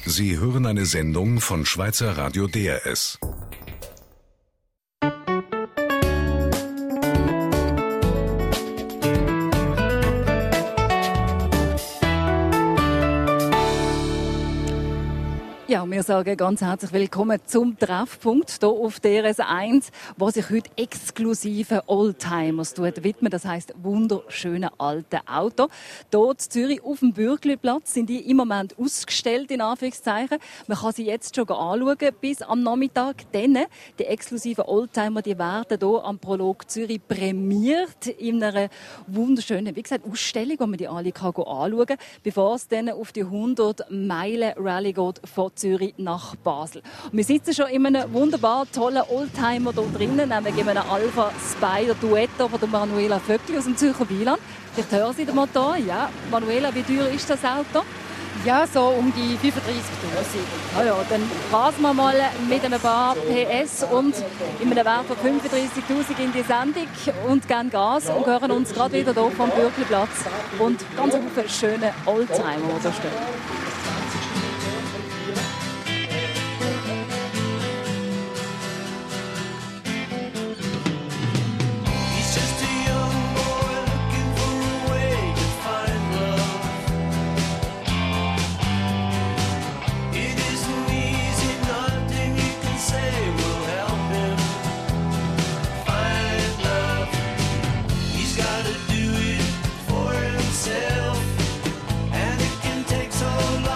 Sie hören eine Sendung von Schweizer Radio DRS. Ja, wir sagen ganz herzlich willkommen zum Treffpunkt hier auf DRS 1, wo sich heute exklusive Oldtimers widmen. Das heisst wunderschöne alte Autos. Hier in Zürich auf dem Bürgliplatz sind die im Moment ausgestellt, in Anführungszeichen. Man kann sie jetzt schon anschauen bis am Nachmittag. Dann, die exklusiven Oldtimer, die werden hier am Prolog Zürich prämiert in einer wunderschönen, wie gesagt, Ausstellung, wo man die alle anschauen kann, bevor es dann auf die 100-Meilen-Rallye geht von Zürich nach Basel. Und wir sitzen schon in einem wunderbar tollen Oldtimer hier drinnen, nämlich in einem Alpha Spider Duetto von der Manuela Vöckli aus dem Zürcher Wieland. Vielleicht hören Sie den Motor. Ja, Manuela, wie teuer ist das Auto? Ja, so um die 35'000. Ja, dann rasen wir mal mit ein paar PS und in einem Wert von 35'000 in die Sendung und geben Gas und hören uns gerade wieder hier vom Bürgliplatz und ganz viele schöne Oldtimer, die hier stehen. And it can take so long.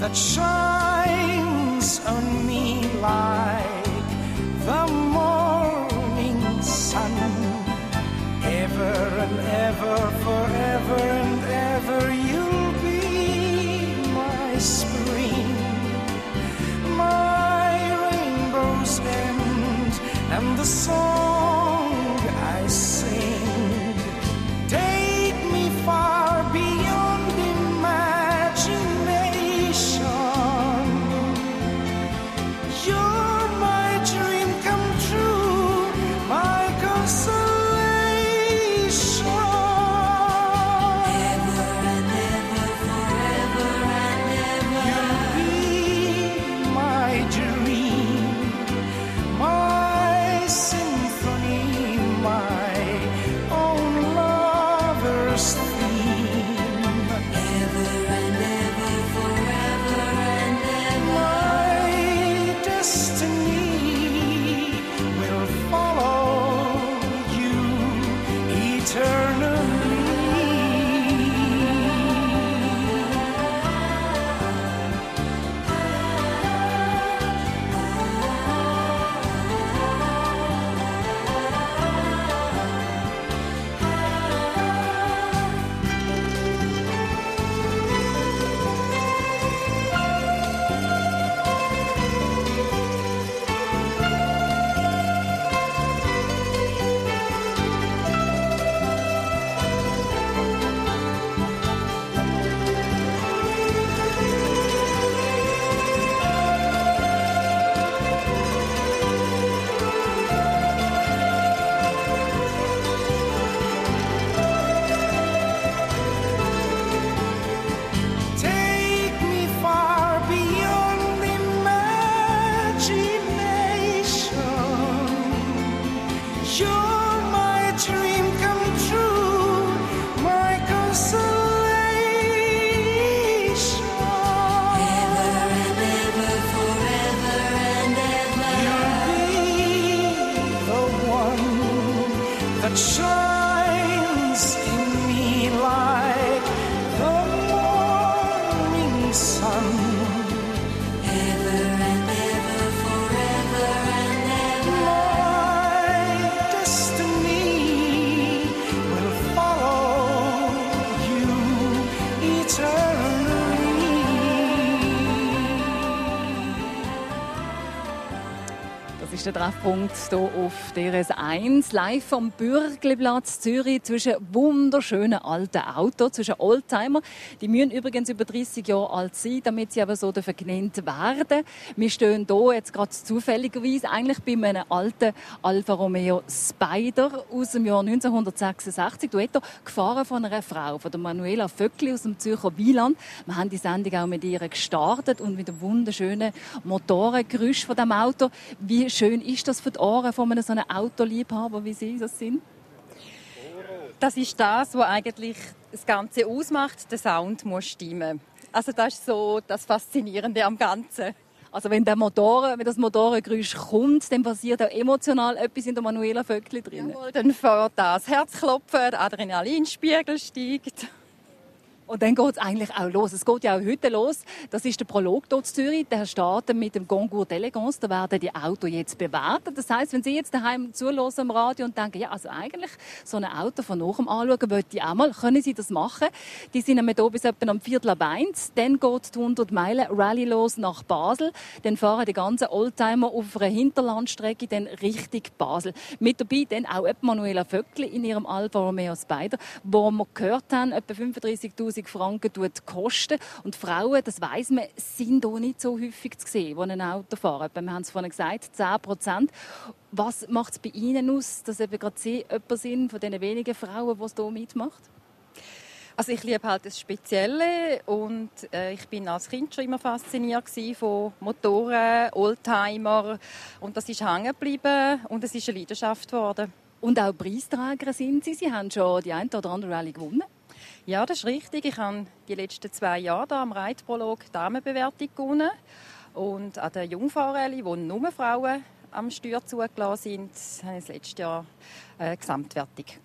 that shines on me like the morning sun. Ever and ever, forever and ever, you'll be my spring, my rainbow's end, and the song I sing. Take me far beyond imagination. You're my dream come true, my consolation. That shines in me like the morning sun. Ever and ever, forever and ever. My destiny will follow you eternally. Das ist der Treffpunkt hier auf DRS 1, live vom Bürgliplatz Zürich, zwischen wunderschönen alten Autos, zwischen Oldtimer. Die müssen übrigens über 30 Jahre alt sein, damit sie aber so genannt werden. Wir stehen hier jetzt gerade zufälligerweise eigentlich bei einem alten Alfa Romeo Spider aus dem Jahr 1966. Duetto, gefahren von einer Frau, von der Manuela Vöckli aus dem Zürcher Wieland. Wir haben die Sendung auch mit ihr gestartet und mit dem wunderschönen Motorengeräusch von dem Auto. Wie schön ist das für die Ohren von einem so einem Autoliebhaber, wie Sie das sind? Das ist das, was eigentlich das Ganze ausmacht. Der Sound muss stimmen. Also das ist so das Faszinierende am Ganzen. Also wenn das Motorengeräusch kommt, dann passiert auch emotional etwas in der Manuela Vöckli drin. Jawohl, dann fährt das Herzklopfen, der Adrenalinspiegel steigt. Und dann geht es eigentlich auch los. Es geht ja auch heute los. Das ist der Prolog hier in Zürich. Der startet mit dem Concours d'Elegance. Da werden die Autos jetzt bewertet. Das heisst, wenn Sie jetzt daheim zuhören am Radio und denken, ja, also eigentlich so ein Auto von nachher anschauen, möchte ich auch mal, können Sie das machen. Die sind hier bis etwa am 4:15. Dann geht die 100-Meilen-Rallye los nach Basel. Dann fahren die ganzen Oldtimer auf einer Hinterlandstrecke dann Richtung Basel. Mit dabei dann auch Manuela Vöckli in ihrem Alfa Romeo Spider, wo wir gehört haben, etwa 35'000 Franken kosten. Und Frauen, das weiss man, sind hier nicht so häufig zu sehen, die ein Auto fahren. Wir haben es vorhin gesagt, 10%. Was macht es bei Ihnen aus, dass eben gerade Sie jemand sind von den wenigen Frauen, die es hier mitmacht? Also ich liebe halt das Spezielle und ich bin als Kind schon immer fasziniert von Motoren, Oldtimer und das ist hängen geblieben und es ist eine Leidenschaft geworden. Und auch Preisträger sind Sie. Sie haben schon die eine oder andere Rallye gewonnen. Ja, das ist richtig. Ich habe die letzten 2 Jahre hier am Reitprolog Damenbewertung gewonnen. Und an der Jungfrau-Rallye, wo nur Frauen am Steuer zugelassen sind, habe ich das letzte Jahr Gesamtwertung gewonnen.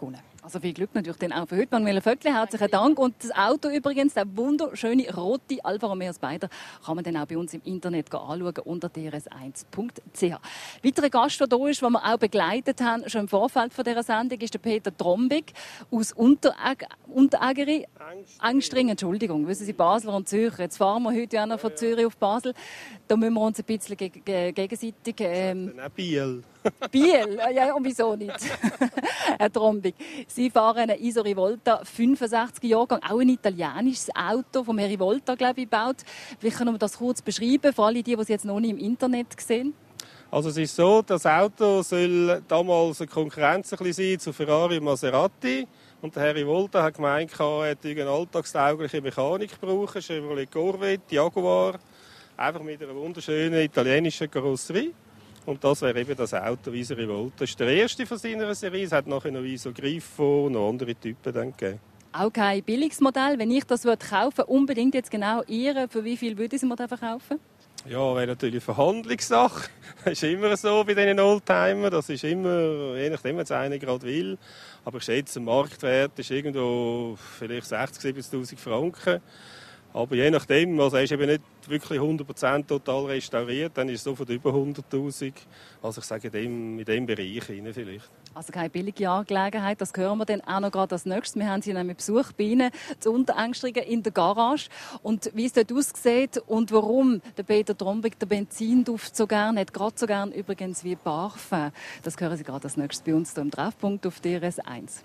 Also viel Glück natürlich dann auch für heute. Manuela Vöckli, herzlichen Dank. Und das Auto übrigens, der wunderschöne rote Alfa Romeo Spider, kann man dann auch bei uns im Internet anschauen unter drs1.ch. Weiterer Gast, der hier ist, den wir auch begleitet haben, schon im Vorfeld von dieser Sendung, ist der Peter Trombig aus Unterägeri. Angstring, Entschuldigung. Wissen Sie, Basler und Zürcher. Jetzt fahren wir heute ja noch von Zürich auf Basel. Da müssen wir uns ein bisschen gegenseitig... Biel. Biel? Ja, und wieso nicht? Herr Trombig, Sie fahren einen Iso Rivolta, 65 Jahrgang, auch ein italienisches Auto vom Herr Rivolta, glaube ich, gebaut. Vielleicht können wir das kurz beschreiben, für alle, die es jetzt noch nicht im Internet sehen. Also es ist so, das Auto soll damals eine Konkurrenz sein zu Ferrari und Maserati. Und der Herr Rivolta hat gemeint, er hätte eine alltagstaugliche Mechanik brauchen, Chevrolet Corvette, Jaguar, einfach mit einer wunderschönen italienischen Karosserie. Und das wäre eben das Auto Iso Rivolta. Das ist der erste von seiner Serie. Es hat nachher noch Iso Grifo und noch andere Typen dann gegeben. Auch kein billiges Modell. Wenn ich das kaufen würde, unbedingt jetzt genau Ihre, für wie viel würde Sie das verkaufen? Ja, wäre natürlich eine Verhandlungssache. Das ist immer so bei diesen Oldtimern. Das ist immer, je nachdem, was einer gerade will. Aber ich schätze, der Marktwert ist irgendwo vielleicht 60.000, 70.000 Franken. Aber je nachdem, also er ist eben nicht wirklich 100% total restauriert, dann ist es so von über 100'000. Also ich sage in dem Bereich vielleicht. Also keine billige Angelegenheit, das hören wir dann auch noch gerade als nächstes. Wir haben Sie nämlich Besuch bei Ihnen zu Unterängstrigen in der Garage. Und wie es dort aussieht und warum der Peter Trombig den Benzinduft so gerne hat, gerade so gerne übrigens wie Parfum, das hören Sie gerade als nächstes bei uns hier im Treffpunkt auf DRS1.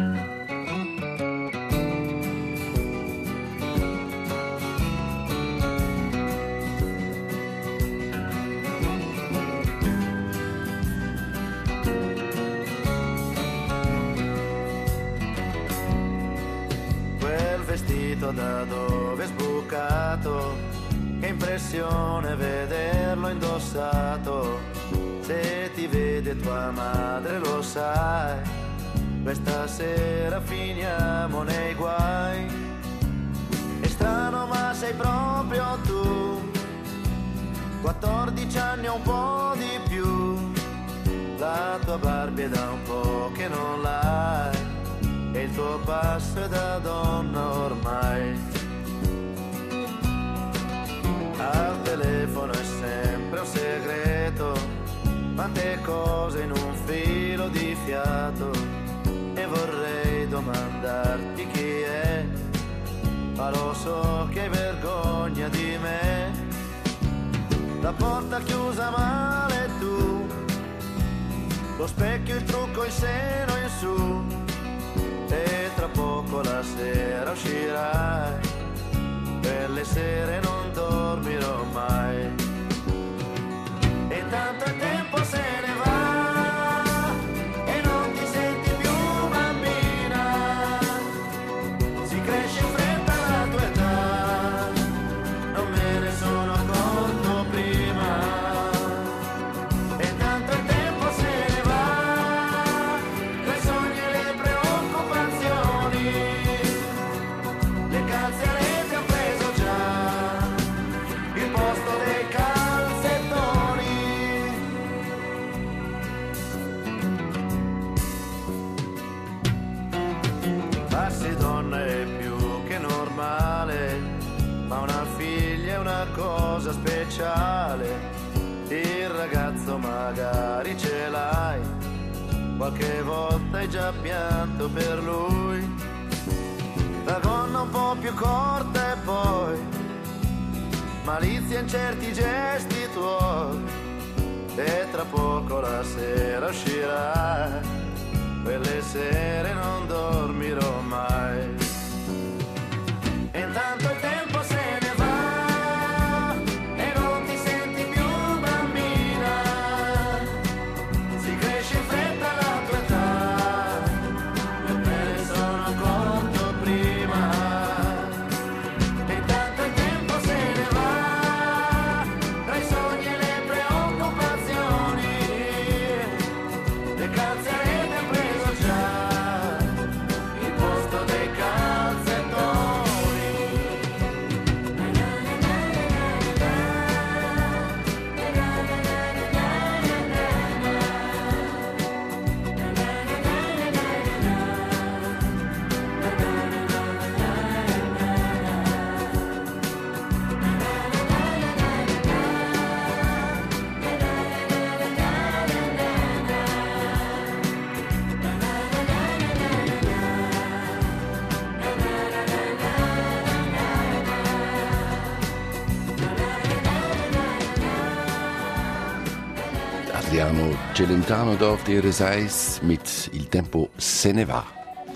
Da dove è sbucato, che impressione vederlo indossato. Se ti vede tua madre lo sai, questa sera finiamo nei guai. È strano ma sei proprio tu, 14 anni o un po' di più. La tua Barbie è da un po' che non l'hai, e il tuo passo è da donna ormai. Al telefono è sempre un segreto, quante cose in un filo di fiato. E vorrei domandarti chi è, ma lo so che hai vergogna di me. La porta chiusa male tu, lo specchio, il trucco, il seno in su. E tra poco la sera uscirai, per le sere non dormirò mai. E tanto il tempo se ne va e non ti senti più bambina. Si cresce in fretta la tua età, non me ne sono accorto prima. E tanto il tempo se ne va, tra i sogni e le preoccupazioni. Le calze a rete han preso già il posto dei calzettoni. Farsi donna è più che normale, ma una figlia è una cosa speciale. Il ragazzo magari ce l'hai, qualche volta hai già pianto per lui. La gonna un po' più corta e poi malizia in certi gesti tuoi. E tra poco la sera uscirai, quelle sere non dormirò mai. E intanto il tempo se ne va e non ti senti più bambina. Si cresce in fretta la tua età, e me ne sono accorto prima. E intanto il tempo se ne va, tra i sogni e le preoccupazioni. Le calze a rete han preso già il posto dei calzettoni. Adriano Celentano da auf der RS1 mit Il Tempo Se Ne Va.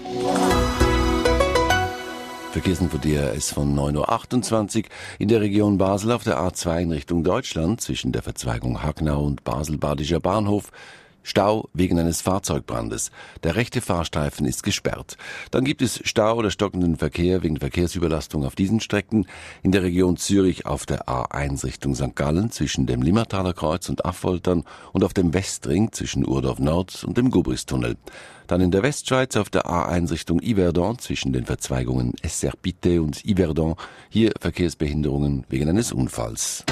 Verkehrsinfo DRS von 9.28 Uhr in der Region Basel auf der A2 in Richtung Deutschland zwischen der Verzweigung Hagnau und Basel-Badischer Bahnhof. Stau wegen eines Fahrzeugbrandes. Der rechte Fahrstreifen ist gesperrt. Dann gibt es Stau oder stockenden Verkehr wegen Verkehrsüberlastung auf diesen Strecken. In der Region Zürich auf der A1 Richtung St. Gallen zwischen dem Limmertaler Kreuz und Affoltern und auf dem Westring zwischen Urdorf Nord und dem Gubristunnel. Dann in der Westschweiz auf der A1 Richtung Yverdon zwischen den Verzweigungen Esserpite und Yverdon. Hier Verkehrsbehinderungen wegen eines Unfalls.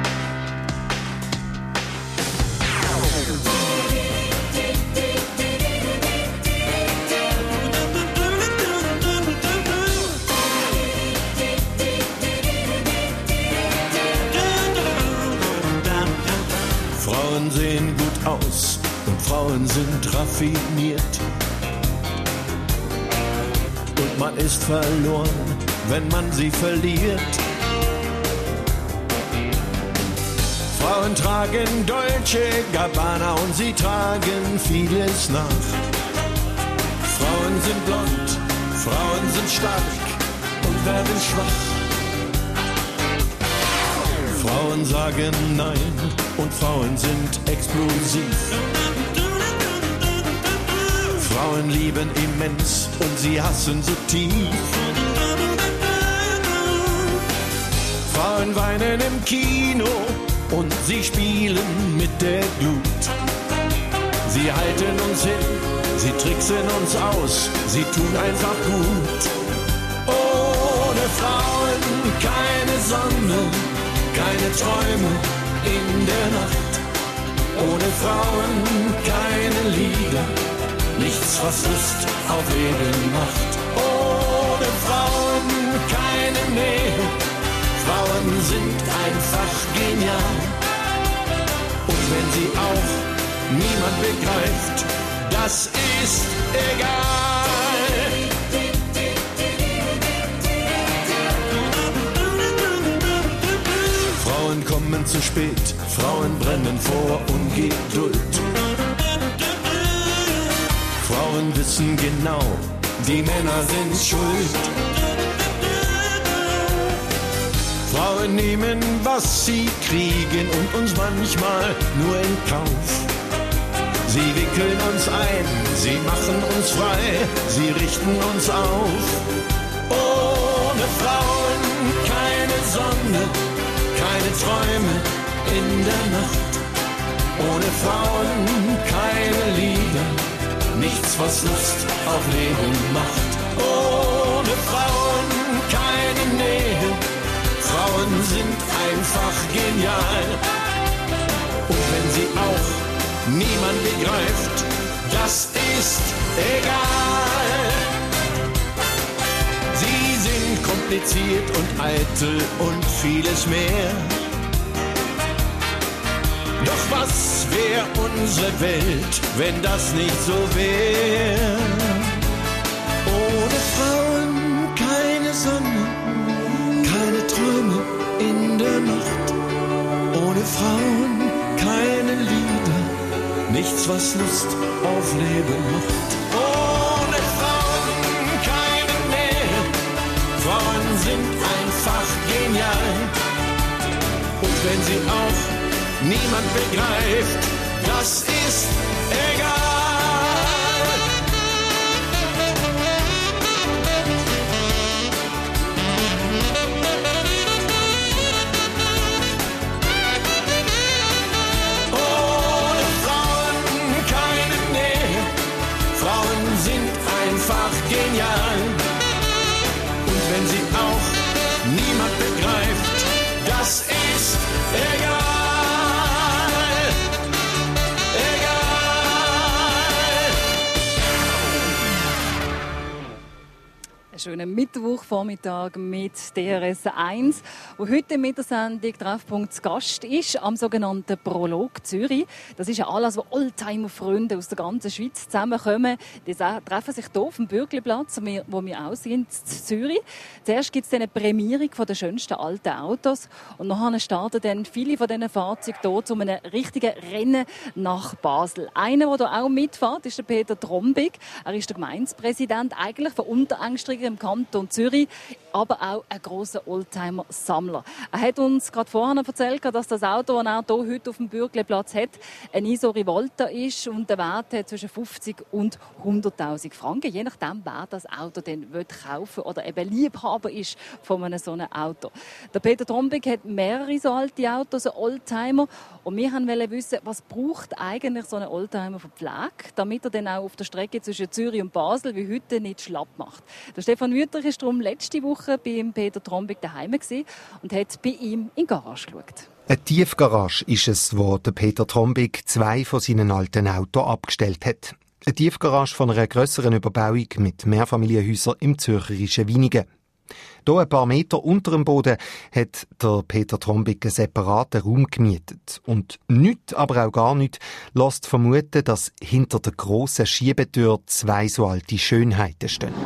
Frauen sehen gut aus und Frauen sind raffiniert. Und man ist verloren, wenn man sie verliert. Frauen tragen Dolce Gabbana und sie tragen vieles nach. Frauen sind blond, Frauen sind stark und werden schwach. Frauen sagen Nein und Frauen sind explosiv. Frauen lieben immens und sie hassen so tief. Frauen weinen im Kino und sie spielen mit der Glut. Sie halten uns hin, sie tricksen uns aus, sie tun einfach gut. Ohne Frauen keine Sonne, keine Träume in der Nacht. Ohne Frauen keine Lieder, nichts was Lust auf Leben macht. Ohne Frauen keine Nähe, Frauen sind einfach genial. Und wenn sie auch niemand begreift, das ist egal. Frauen kommen zu spät, Frauen brennen vor Ungeduld. Frauen wissen genau, die Männer sind schuld. Frauen nehmen, was sie kriegen und uns manchmal nur in Kauf. Sie wickeln uns ein, sie machen uns frei, sie richten uns auf. Ohne Frauen keine Sonne, keine Träume in der Nacht. Ohne Frauen keine Lieder, nichts was Lust auf Leben macht. Ohne Frauen keine Nähe, Frauen sind einfach genial. Und wenn sie auch niemand begreift, das ist egal. Sie sind kompliziert und eitel und vieles mehr. Doch was wäre unsere Welt, wenn das nicht so wäre? Ohne Frauen keine Sonne, keine Träume in der Nacht. Ohne Frauen keine Lieder, nichts was Lust auf Leben macht. Ohne Frauen keine Nähe, Frauen sind einfach genial. Und wenn sie auch niemand begreift, das ist egal. Ohne Frauen keine Nähe, Frauen sind einfach genial. Und wenn sie auch niemand begreift, das ist egal. schönen Mittwochvormittag mit DRS 1, wo heute mit der Sendung Treffpunkt zu Gast ist, am sogenannten Prolog Zürich. Das ist ein Anlass, wo Oldtimer-Freunde aus der ganzen Schweiz zusammenkommen. Die treffen sich hier auf dem Bürgliplatz, wo wir auch sind, in Zürich. Zuerst gibt es eine Prämierung der schönsten alten Autos und nachher starten dann viele von diesen Fahrzeugen hier zu einem richtigen Rennen nach Basel. Einer, der hier auch mitfährt, ist der Peter Trombig. Er ist der Gemeindepräsident eigentlich von Unterengstrigen im Kanton Zürich, aber auch ein grosser Oldtimer-Sammler. Er hat uns gerade vorhin erzählt, dass das Auto, das er hier heute auf dem Bürgliplatz hat, ein ISO Rivolta ist und den Wert hat zwischen 50 und 100'000 Franken, je nachdem, wer das Auto dann kaufen will oder eben Liebhaber ist von einem solchen Auto. Der Peter Trombig hat mehrere so alte Autos, Oldtimer, und wir wollten wissen, was braucht eigentlich so ein Oldtimer für Pflege, damit er dann auch auf der Strecke zwischen Zürich und Basel wie heute nicht schlapp macht. Der Stefan Wüthrich war darum letzte Woche bei Peter Trombig daheim und hat bei ihm in die Garage geschaut. Eine Tiefgarage ist es, wo der Peter Trombig 2 von seinen alten Autos abgestellt hat. Eine Tiefgarage von einer grösseren Überbauung mit Mehrfamilienhäusern im zürcherischen Winigen. Hier ein paar Meter unter dem Boden hat der Peter Trombig einen separaten Raum gemietet. Und nichts, aber auch gar nichts, lässt vermuten, dass hinter der grossen Schiebetür 2 so alte Schönheiten stehen.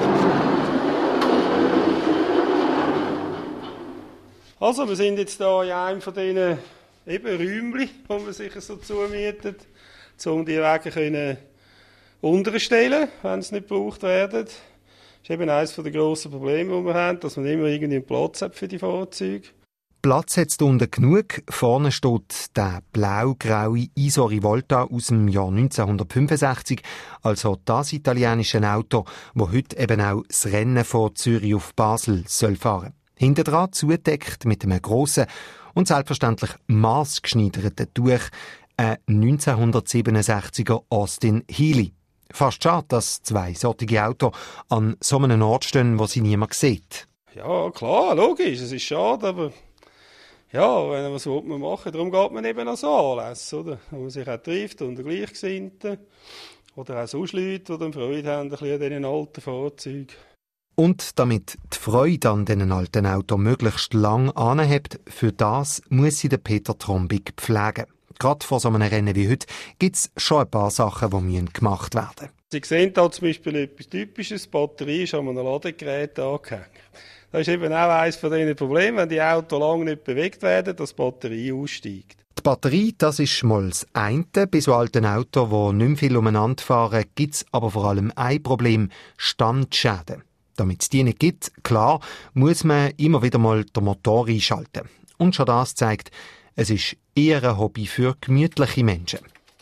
Also, wir sind jetzt hier in einem von diesen Räumchen, die man sich so zumietet, um die Wege unterstellen, wenn sie nicht gebraucht werden. Das ist eben eines der grossen Probleme, die wir haben, dass man immer irgendwie einen Platz hat für die Fahrzeuge. Platz hat es unten genug. Vorne steht der blau-graue ISO Rivolta aus dem Jahr 1965, also das italienische Auto, das heute eben auch das Rennen von Zürich auf Basel soll fahren. Hinten dran zugedeckt mit einem grossen und selbstverständlich maßgeschneiderten Tuch ein 1967er Austin Healey. Fast schade, dass 2 solche Autos an so einem Ort stehen, wo sie niemand sieht. Ja, klar, logisch, es ist schade, aber ja, was will man machen? Darum geht man eben an so Anlässe, oder? Wo man sich auch trifft unter Gleichgesinnten oder auch sonst Leute, die dann Freude haben an diesen alten Fahrzeugen. Und damit die Freude an diesen alten Autos möglichst lang anhebt, für das muss sie der Peter Trombig pflegen. Gerade vor so einem Rennen wie heute gibt es schon ein paar Sachen, die gemacht werden müssen. Sie sehen hier zum Beispiel etwas Typisches, die Batterie ist an einem Ladegerät angehängt. Das ist eben auch eines von diesen Problemen, wenn die Autos lange nicht bewegt werden, dass die Batterie aussteigt. Die Batterie, das ist mal das eine. Bei so alten Autos, die nicht mehr viel umeinander fahren, gibt es aber vor allem ein Problem: Standschäden. Damit es die nicht gibt, klar, muss man immer wieder mal den Motor einschalten. Und schon das zeigt, es ist eher ein Hobby für gemütliche Menschen.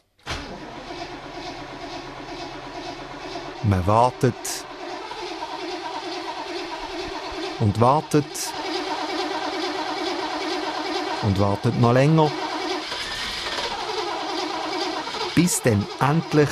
Man wartet und wartet und wartet noch länger, bis dann endlich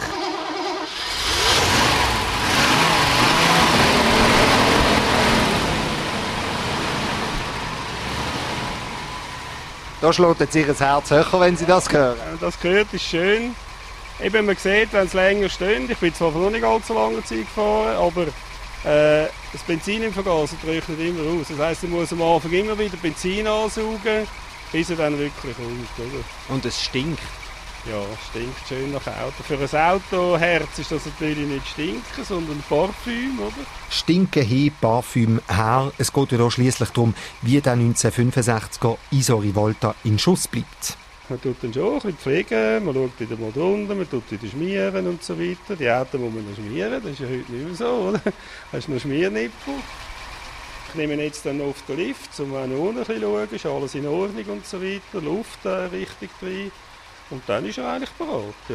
da schlägt jetzt ihr Herz höher, wenn Sie das hören. Das gehört, ist schön. Eben, man sieht, wenn es länger steht, ich bin zwar noch nicht allzu lange Zeit gefahren, aber das Benzin im Vergaser trocknet immer aus. Das heisst, ich muss am Anfang immer wieder Benzin ansaugen, bis er dann wirklich kommt. Oder? Und es stinkt. Ja, stinkt schön nach Auto. Für ein Autoherz ist das natürlich nicht Stinken, sondern Parfüm, oder? Stinken hin, Parfüm her. Es geht ja da schliesslich darum, wie der 1965er ISO Rivolta in Schuss bleibt. Man tut dann schon ein bisschen pflegen, man schaut wieder mal drunter, man tut wieder schmieren und so weiter. Die Autos muss man noch schmieren, das ist ja heute nicht mehr so, oder? Da hast du noch Schmiernippel. Ich nehme ihn jetzt dann auf den Lift, um auch noch unten ein bisschen zu schauen, ist alles in Ordnung und so weiter, Luft richtig drin. Und dann ist er eigentlich bereit, ja.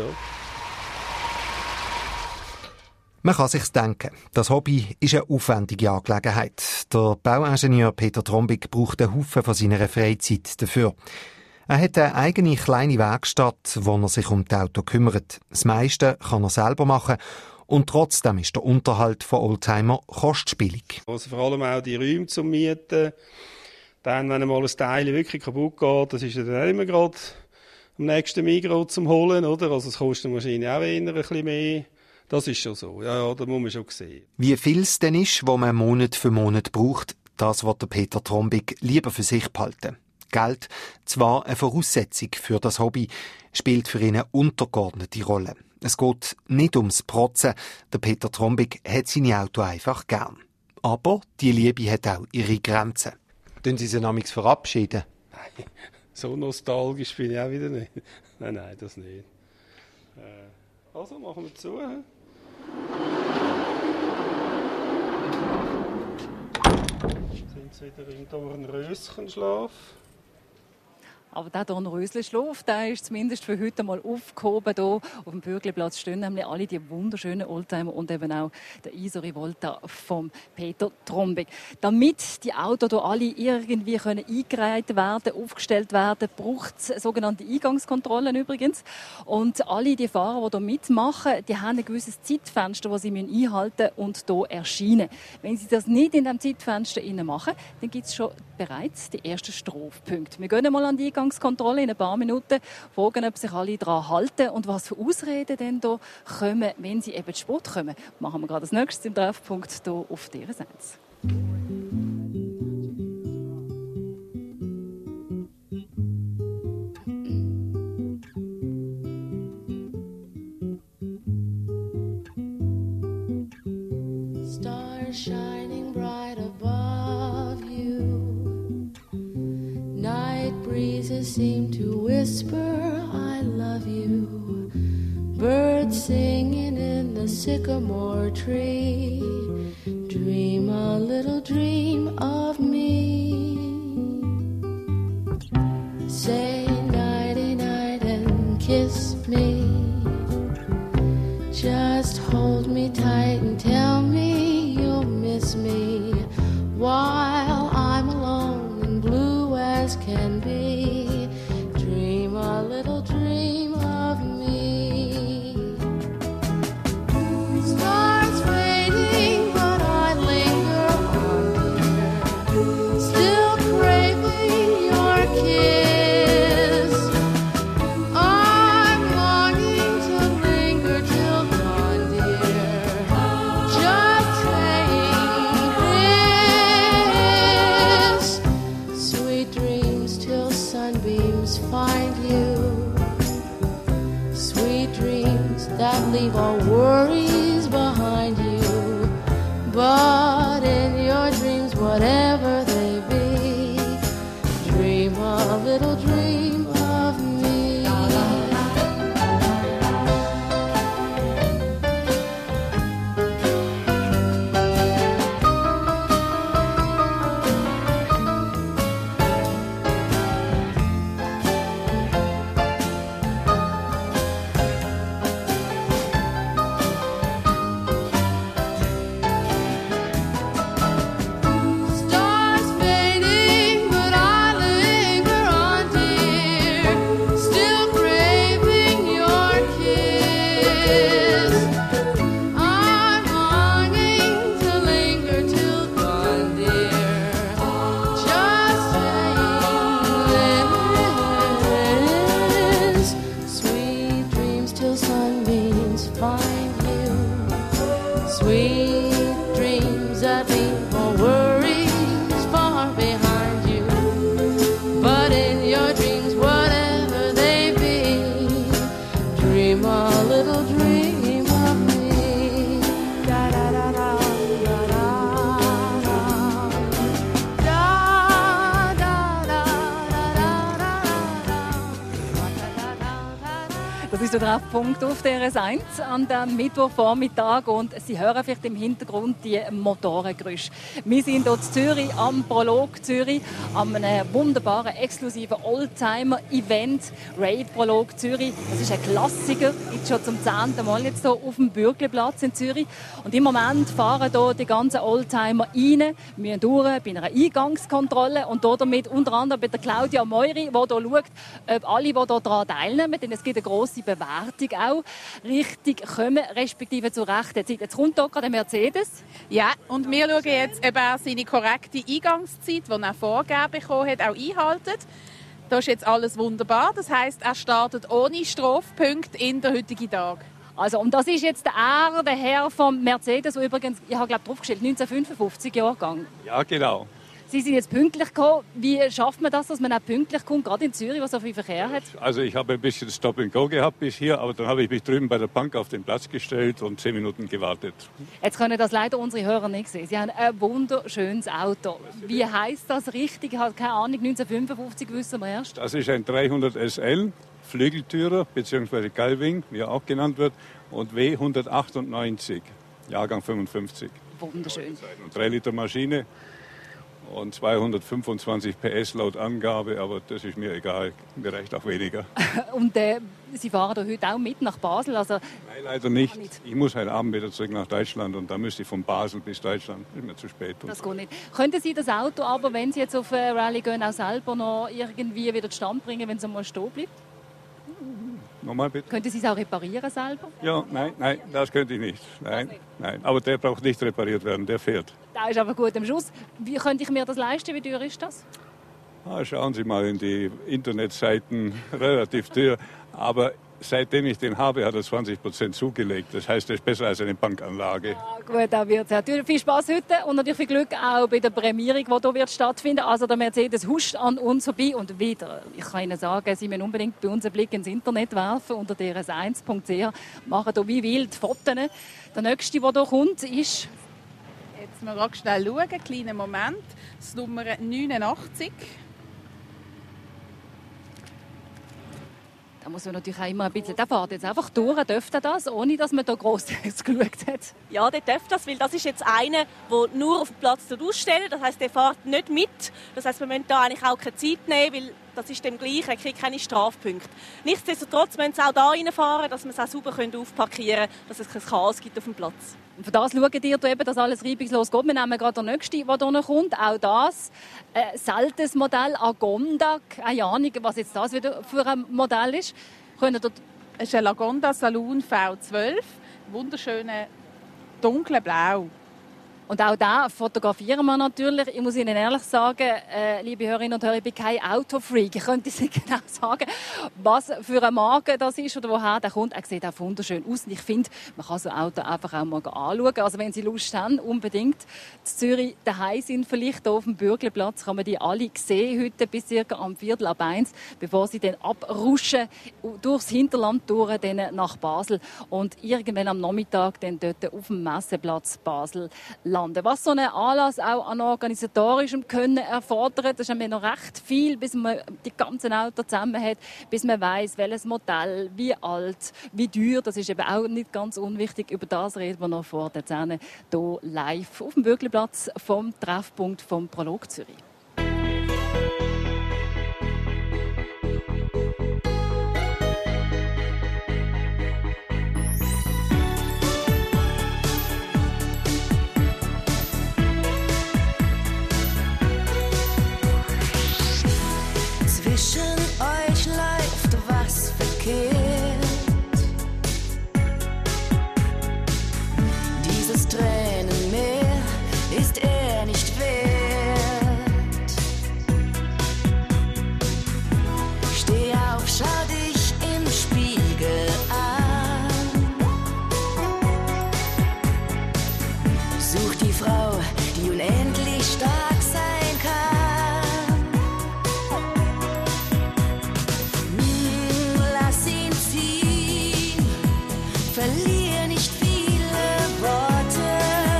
Man kann sich's denken. Das Hobby ist eine aufwendige Angelegenheit. Der Bauingenieur Peter Trombig braucht einen Haufen von seiner Freizeit dafür. Er hat eine eigene kleine Werkstatt, wo er sich um die Autos kümmert. Das meiste kann er selber machen. Und trotzdem ist der Unterhalt von Oldtimer kostspielig. Also vor allem auch die Räume zum Mieten. Dann, wenn einmal ein Teil wirklich kaputt geht, das ist ja dann auch immer gerade am nächsten Migros zum Holen, oder? Also es kostet wahrscheinlich auch eher ein bisschen mehr. Das ist schon so, ja, das muss man schon sehen. Wie viel es denn ist, wo man Monat für Monat braucht, das wird der Peter Trombig lieber für sich behalten. Geld, zwar eine Voraussetzung für das Hobby, spielt für ihn eine untergeordnete Rolle. Es geht nicht ums Protzen. Der Peter Trombig hat seine Auto einfach gern. Aber die Liebe hat auch ihre Grenzen. Tun Sie sie namens verabschieden? Nein, so nostalgisch bin ich auch wieder nicht. Nein, das nicht. Also, machen wir zu. Sind Sie wieder im Dornröschenschlaf? Aber der Dornröschenschlaf, der ist zumindest für heute mal aufgehoben. Hier auf dem Bürgliplatz stehen nämlich alle die wunderschönen Oldtimer und eben auch der Iso Rivolta vom Peter Trombig. Damit die Autos hier alle irgendwie eingereiht werden, aufgestellt werden, braucht es sogenannte Eingangskontrollen übrigens. Und alle die Fahrer, die hier mitmachen, die haben ein gewisses Zeitfenster, das sie einhalten müssen und hier erscheinen. Wenn sie das nicht in diesem Zeitfenster machen, dann gibt es schon bereits die ersten Strafpunkte. Wir gehen mal an die Eingangskontrolle in ein paar Minuten, fragen, ob sich alle daran halten und was für Ausreden denn da kommen, wenn sie eben zu spät kommen. Machen wir gerade das Nächste im Treffpunkt hier auf DRS 1. Stars shining bright above you. Night breezes seem to whisper, I love you. Birds singing in the sycamore tree. Dream a little dream of me. Say nighty night and kiss me. Just hold me tight and tell me you'll miss me while I'm alone and blue as can be. Dream a little dream of me. Stars fading, but I linger on, dear, still craving your kiss. I'm longing to linger till dawn, dear, just saying this. Sweet dreams till sunbeams find you. Sweet dreams that leave all worries behind you. But in your dreams, whatever they be, dream a little dream of me. Stars fading, but I linger on, dear, still craving your kiss. I'm longing to linger till dawn, dear, just saying this. Sweet dreams till sunbeams find you. Sweet dreams that leave all worries far behind you. But in your dreams, whatever they be, dream a little dream of me. Da da da da da da da. Da da da da da. Das ist der Treffpunkt auf DRS 1 an dem Mittwochvormittag und Sie hören vielleicht im Hintergrund die Motorengeräusche. Wir sind hier in Zürich, am Prolog Zürich, an einem wunderbaren, exklusiven Oldtimer-Event, Rave Prolog Zürich. Das ist ein Klassiker, jetzt schon zum 10. Mal jetzt hier auf dem Bürgliplatz in Zürich. Und im Moment fahren hier die ganzen Oldtimer rein, müssen durch bei einer Eingangskontrolle und hier damit unter anderem bei der Claudia Meuri, die hier schaut, ob alle, die hier daran teilnehmen, denn es gibt eine grosse Bewertung auch, richtig kommen, respektive zur rechten Zeit. Jetzt kommt hier gerade der Mercedes. Ja, und wir schauen jetzt, ob er seine korrekte Eingangszeit, die er vorgegeben bekommen hat, auch einhält. Da ist jetzt alles wunderbar. Das heisst, er startet ohne Strafpunkte in den heutigen Tag. Also, und das ist jetzt der Herr vom Mercedes, der übrigens, ich habe glaube draufgestellt, 1955 Jahrgang. Ja, genau. Sie sind jetzt pünktlich gekommen. Wie schafft man das, dass man auch pünktlich kommt, gerade in Zürich, was so viel Verkehr hat? Also ich habe ein bisschen Stop and Go gehabt bis hier, aber dann habe ich mich drüben bei der Bank auf den Platz gestellt und 10 Minuten gewartet. Jetzt können das leider unsere Hörer nicht sehen. Sie haben ein wunderschönes Auto. Wie heisst das richtig? Ich habe keine Ahnung, 1955 wissen wir erst. Das ist ein 300 SL, Flügeltürer bzw. Gullwing, wie er auch genannt wird, und W198, Jahrgang 55. Wunderschön. Und 3 Liter Maschine. Und 225 PS laut Angabe, aber das ist mir egal, mir reicht auch weniger. Und Sie fahren da heute auch mit nach Basel? Also, nein, leider nicht. Ich muss heute Abend wieder zurück nach Deutschland und da müsste ich von Basel bis Deutschland. Ist mir zu spät. Das geht nicht. Könnten Sie das Auto aber, wenn Sie jetzt auf eine Rallye gehen, auch selber noch irgendwie wieder zustande bringen, wenn es einmal stehen bleibt? Nochmal bitte? Könnten Sie es auch reparieren selber? Ja, nein, das könnte ich nicht. Nein. Aber der braucht nicht repariert werden, der fährt. Der ist aber gut am Schluss. Wie könnte ich mir das leisten? Wie teuer ist das? Schauen Sie mal in die Internetseiten, relativ teuer. Aber seitdem ich den habe, hat er 20% zugelegt. Das heißt, er ist besser als eine Bankanlage. Ja, gut, da wird es natürlich viel Spaß heute und natürlich viel Glück auch bei der Prämierung, die hier wird stattfinden. Also der Mercedes huscht an uns vorbei und wieder. Ich kann Ihnen sagen, Sie müssen unbedingt bei uns einen Blick ins Internet werfen unter drs1.ch. Machen hier wie wild Fotos. Der nächste, der hier kommt, ist... Jetzt mal ganz schnell schauen, einen kleinen Moment. Das Nummer 89. Da muss man natürlich auch immer ein bisschen... Der fährt jetzt einfach durch, dürfte das, ohne dass man da gross geschaut hat. Ja, der darf das, weil das ist jetzt einer, der nur auf dem Platz ausstellt. Das heisst, der fährt nicht mit. Das heisst, wir müssen da eigentlich auch keine Zeit nehmen, weil das ist dem gleich, er kriegt keine Strafpunkte. Nichtsdestotrotz müssen sie auch da reinfahren, dass wir es auch sauber aufparkieren können, dass es kein Chaos gibt auf dem Platz. Und für das schaut ihr eben, dass alles reibungslos geht. Wir nehmen gerade den nächsten, der hier kommt. Auch das seltenes Modell, Agonda. Keine Ahnung, was jetzt das wieder für ein Modell ist. Es ist ein Lagonda Saloon V12. Wunderschöne dunkle Blau. Und auch da fotografieren wir natürlich. Ich muss Ihnen ehrlich sagen, liebe Hörerinnen und Hörer, ich bin kein Autofreak. Ich könnte Ihnen genau sagen, was für eine Marke das ist oder woher der kommt. Er sieht auch wunderschön aus. Und ich finde, man kann so ein Auto einfach auch mal anschauen. Also wenn Sie Lust haben, unbedingt in Zürich daheim sind, vielleicht hier auf dem Bürgliplatz, kann man die alle sehen heute bis ca. am 12:45, bevor sie dann abruschen durchs Hinterland durch, dann nach Basel und irgendwann am Nachmittag dann dort auf dem Messeplatz Basel landen. Was so ein Anlass auch an organisatorischem Können erfordert, das ist noch recht viel, bis man die ganzen Autos zusammen hat, bis man weiss, welches Modell, wie alt, wie teuer. Das ist eben auch nicht ganz unwichtig. Über das reden wir noch vor der 10 hier live auf dem Bürgliplatz vom Treffpunkt vom Prolog Zürich. Zwischen euch läuft was verkehrt. Dieses Tränenmeer ist er nicht wert. Steh auf, schau dich im Spiegel an. Such die Frau, die unendlich stark sein kann. Verlier nicht viele Worte,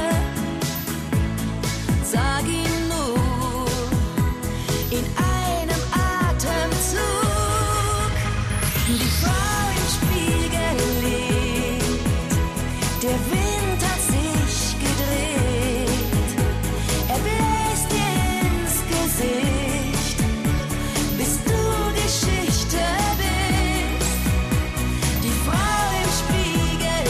sag ihm nur in einem Atemzug. Die Frau im Spiegel liegt, der Wind hat sich gedreht, er bläst dir ins Gesicht, bis du Geschichte bist. Die Frau im Spiegel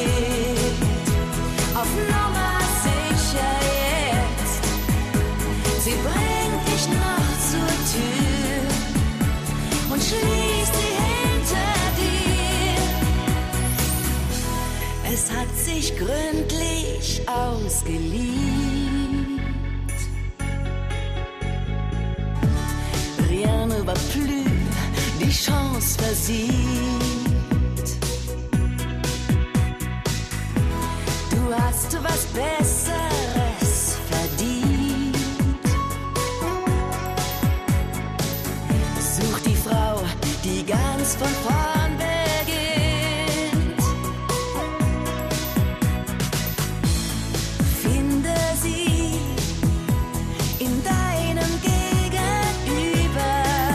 auf Nummer sicher jetzt. Sie bringt dich noch zur Tür und schließt sie hinter dir. Es hat sich gründlich ausgeliebt. Rien ne va plus, die Chance versiegt. von vorn beginnt. Finde sie in deinem Gegenüber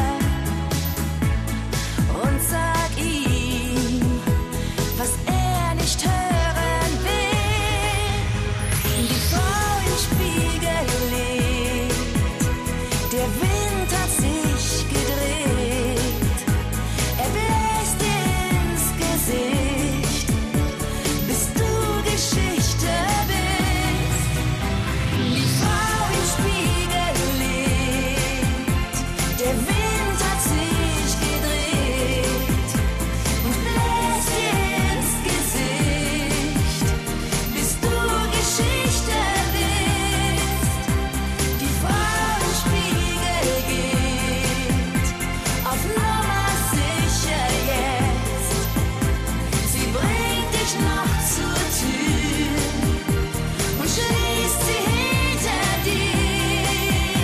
und sag ihm, was er nicht hören will. Die Frau im Spiegel lebt, der Wind hat sich gedreht, er bläst dir ins Gesicht, bis du Geschichte bist. Die Frau im Spiegel lebt, der Wind hat sich gedreht und bläst dir ins Gesicht, bis du Geschichte bist. Die Frau im Spiegel geht auf Nummer sicher jetzt. Sie bringt dich noch zur Tür und schließt sie hinter dir.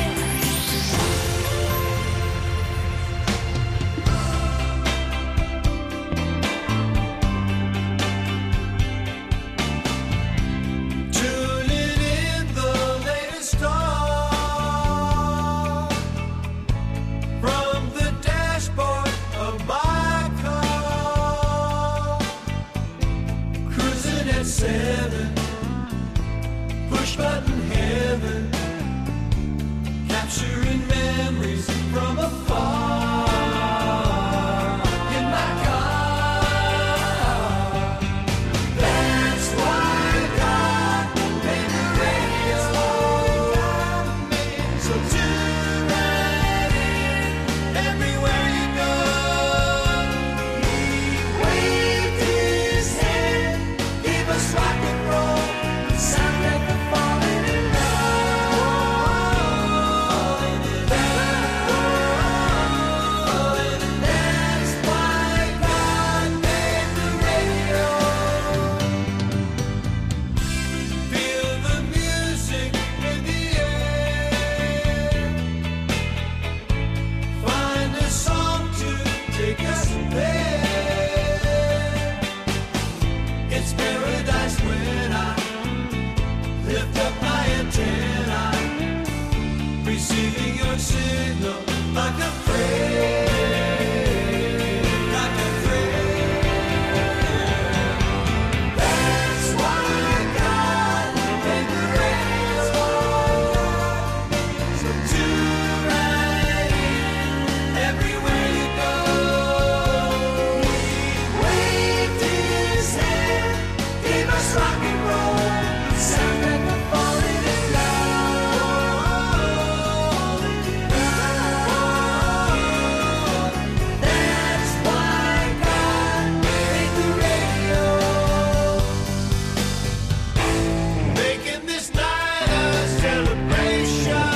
Tuning in the latest star from the dashboard of my car, cruising at 7, push button heaven, capturing memories from afar. In my car, that's why God made the radio. So tune right in everywhere you go. He waved his hand, gave us rock and roll, sound like we're falling in love. That's why God made the radio. Feel the music in the air. Find a song to take us there. It's paradise when I lift up my antenna, receiving your signal like a friend, like a friend. That's why God made the radio. So tune right in everywhere you go. He waved his hand, gave us rock and roll, sound like we're falling in love. That's why God made the radio. Making this night a celebration.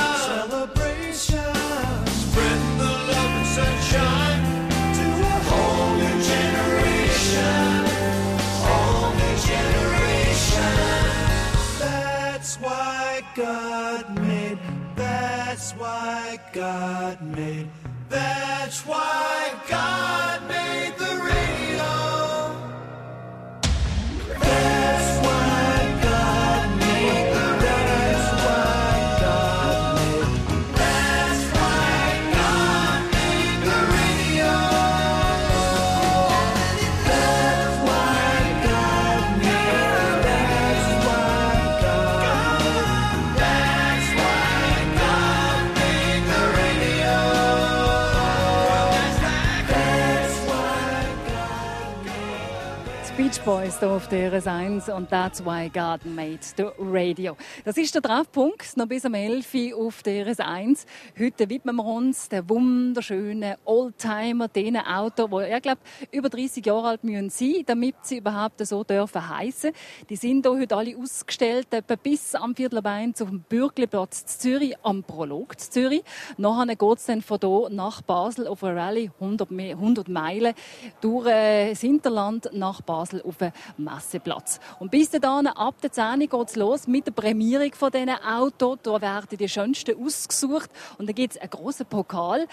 Spreading the love and sunshine to a whole new generation. Whole new generation. That's why God made. That's why God made. That's why God made the radio. That's why God made the radio. That's why God made the radio. That's why God made. That's why God. That's why God made the radio. That's why Beach Boys hier auf der 1 und «That's why God made the radio». Das ist der Treffpunkt, noch bis am 11 Uhr auf der 1. Heute widmen wir uns den wunderschönen Oldtimer, diesen Autos, die, ich glaube, über 30 Jahre alt sein müssen, damit sie überhaupt so dürfen heissen. Die sind hier heute alle ausgestellt, etwa bis am Viertelbein auf dem Bürgliplatz in Zürich, am Prolog in Zürich. Nachher geht es dann von hier nach Basel auf eine Rallye, 100 Meilen, durch das Hinterland nach Basel auf den Messeplatz. Und bis dahin, ab der 10 Uhr geht es los mit der Prämierung von diesen Autos. Da werden die schönsten ausgesucht und dann gibt es einen grossen Pokal.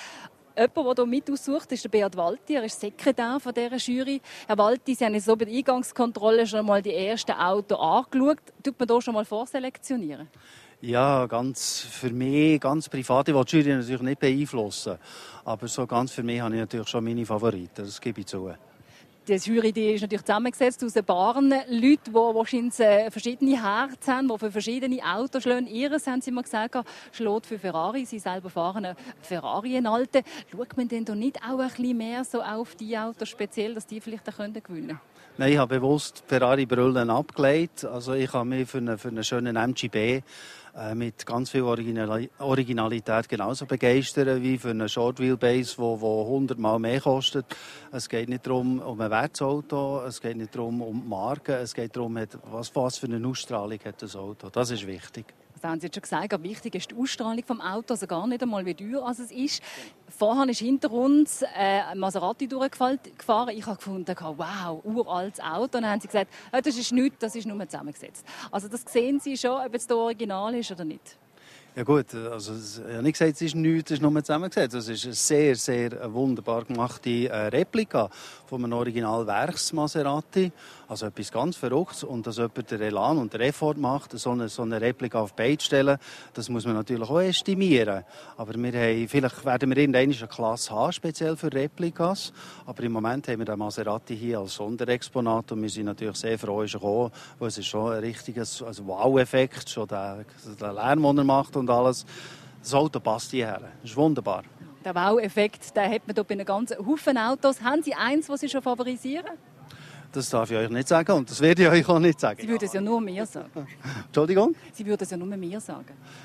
Jemand, der hier mit aussucht, ist der Beat Walti. Er ist Sekretär von dieser Jury. Herr Walti, Sie haben jetzt so bei der Eingangskontrolle schon mal die ersten Autos angeschaut. Tut man hier schon mal vorselektionieren? Ja, für mich ganz privat. Ich will die Jury natürlich nicht beeinflussen. Aber so ganz für mich habe ich natürlich schon meine Favoriten. Das gebe ich zu. Die Jury die ist natürlich zusammengesetzt aus ein paar Leuten, die wahrscheinlich verschiedene Herzen haben, die für verschiedene Autos schlagen. Ihres, haben Sie mir gesagt, schlägt für Ferrari. Sie selber fahren einen Ferrari, einen alten. Schaut man denn da nicht auch ein bisschen mehr so auf die Autos speziell, dass die vielleicht gewinnen können? Nein, ich habe bewusst Ferrari-Brillen abgelegt. Also ich habe mich für einen schönen MGB mit ganz viel Originalität genauso begeistern wie für einen Short Wheelbase, der 100-mal mehr kostet. Es geht nicht darum, um ein Wertsauto, es geht nicht darum, um die Marke, es geht darum, was für eine Ausstrahlung hat das Auto. Das ist wichtig. Das haben Sie jetzt schon gesagt, wichtig ist die Ausstrahlung des Autos, also gar nicht einmal, wie teuer es ist. Vorher ist hinter uns ein Maserati durchgefahren. Ich habe gefunden, wow, uraltes Auto. Und dann haben sie gesagt, das ist nichts, das ist nur zusammengesetzt. Also das sehen Sie schon, ob es das Original ist oder nicht. Ja gut, also ich habe nicht gesagt, es ist nichts, es ist nur zusammengesetzt. Es ist eine sehr, sehr wunderbar gemachte Replika von einem Original-Werks Maserati. Also etwas ganz Verrücktes. Und dass jemand den Elan und den Effort macht, so eine Replika auf die Beine stellen, das muss man natürlich auch estimieren. Aber vielleicht werden wir irgendwann eine Klasse haben, speziell für Replikas. Aber im Moment haben wir den Maserati hier als Sonderexponat und wir sind natürlich sehr froh, dass er gekommen, weil es ist schon ein richtiges Wow-Effekt, schon der Lärm, den er macht und alles. Das Auto passt hierher. Das ist wunderbar. Der Wow-Effekt, den hat man hier bei einem ganzen Haufen Autos. Haben Sie eins, das Sie schon favorisieren? Das darf ich euch nicht sagen und das werde ich euch auch nicht sagen. Sie würden es ja nur mir sagen. Entschuldigung? Sie würden es ja nur mir sagen.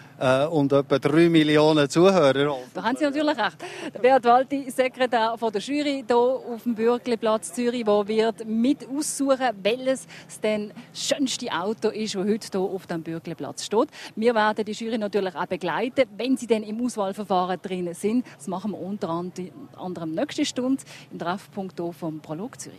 Und etwa 3 Millionen Zuhörer. Da haben Sie natürlich recht. Der Beat Walti, Sekretär von der Jury hier auf dem Bürgliplatz Zürich, der wird mit aussuchen, welches das schönste Auto ist, das heute hier auf dem Bürgliplatz steht. Wir werden die Jury natürlich auch begleiten, wenn sie dann im Auswahlverfahren drin sind. Das machen wir unter anderem nächste Stunde im Treffpunkt hier vom Prolog Zürich.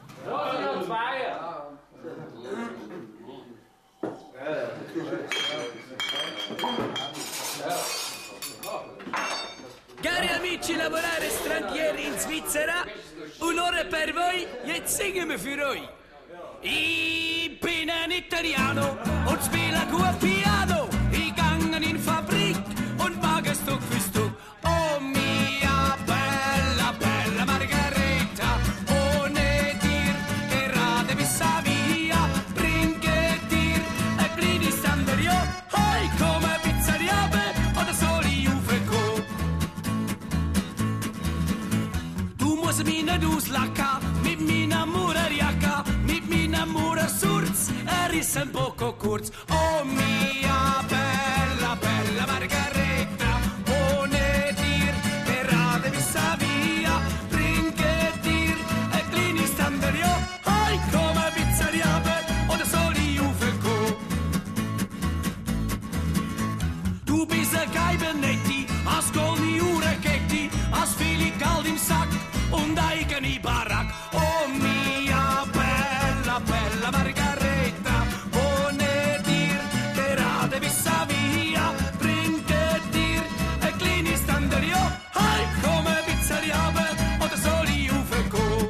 Cari amici lavorare stranieri in Svizzera, un'ora per voi, jetzt singen wir für euch. Ich bin ein Italiano und spiele gut Piano. Ich gang in Fabrik und mag es Stück für Stück. Oh mia bella, bella Margareta, ohne dir gerade bis via, bringe dir ein kleines Sanderio. Hoi, come pizzariabe oder soll ich aufgehen? Du musst mich nicht auslacken mit meiner Murerjacke, mit meiner Murersurz, ist ein poco kurz. Oh mia bella, bella Margareta, ohne dir gerade bis via, bringe dir ein kleines Sanderio. Hoi, come pizzariabe oder soll ich aufgehen? Du bist ein Geibenetti, hast goldene Uhrenketti, hast viele Geld im Sack und eigene Barack. Oh mia bella, bella Margareta, ohne dir gerade bis via, bringe dir ein kleines Standerio. Hoi, come pizzariabe oder soll ich aufgehen?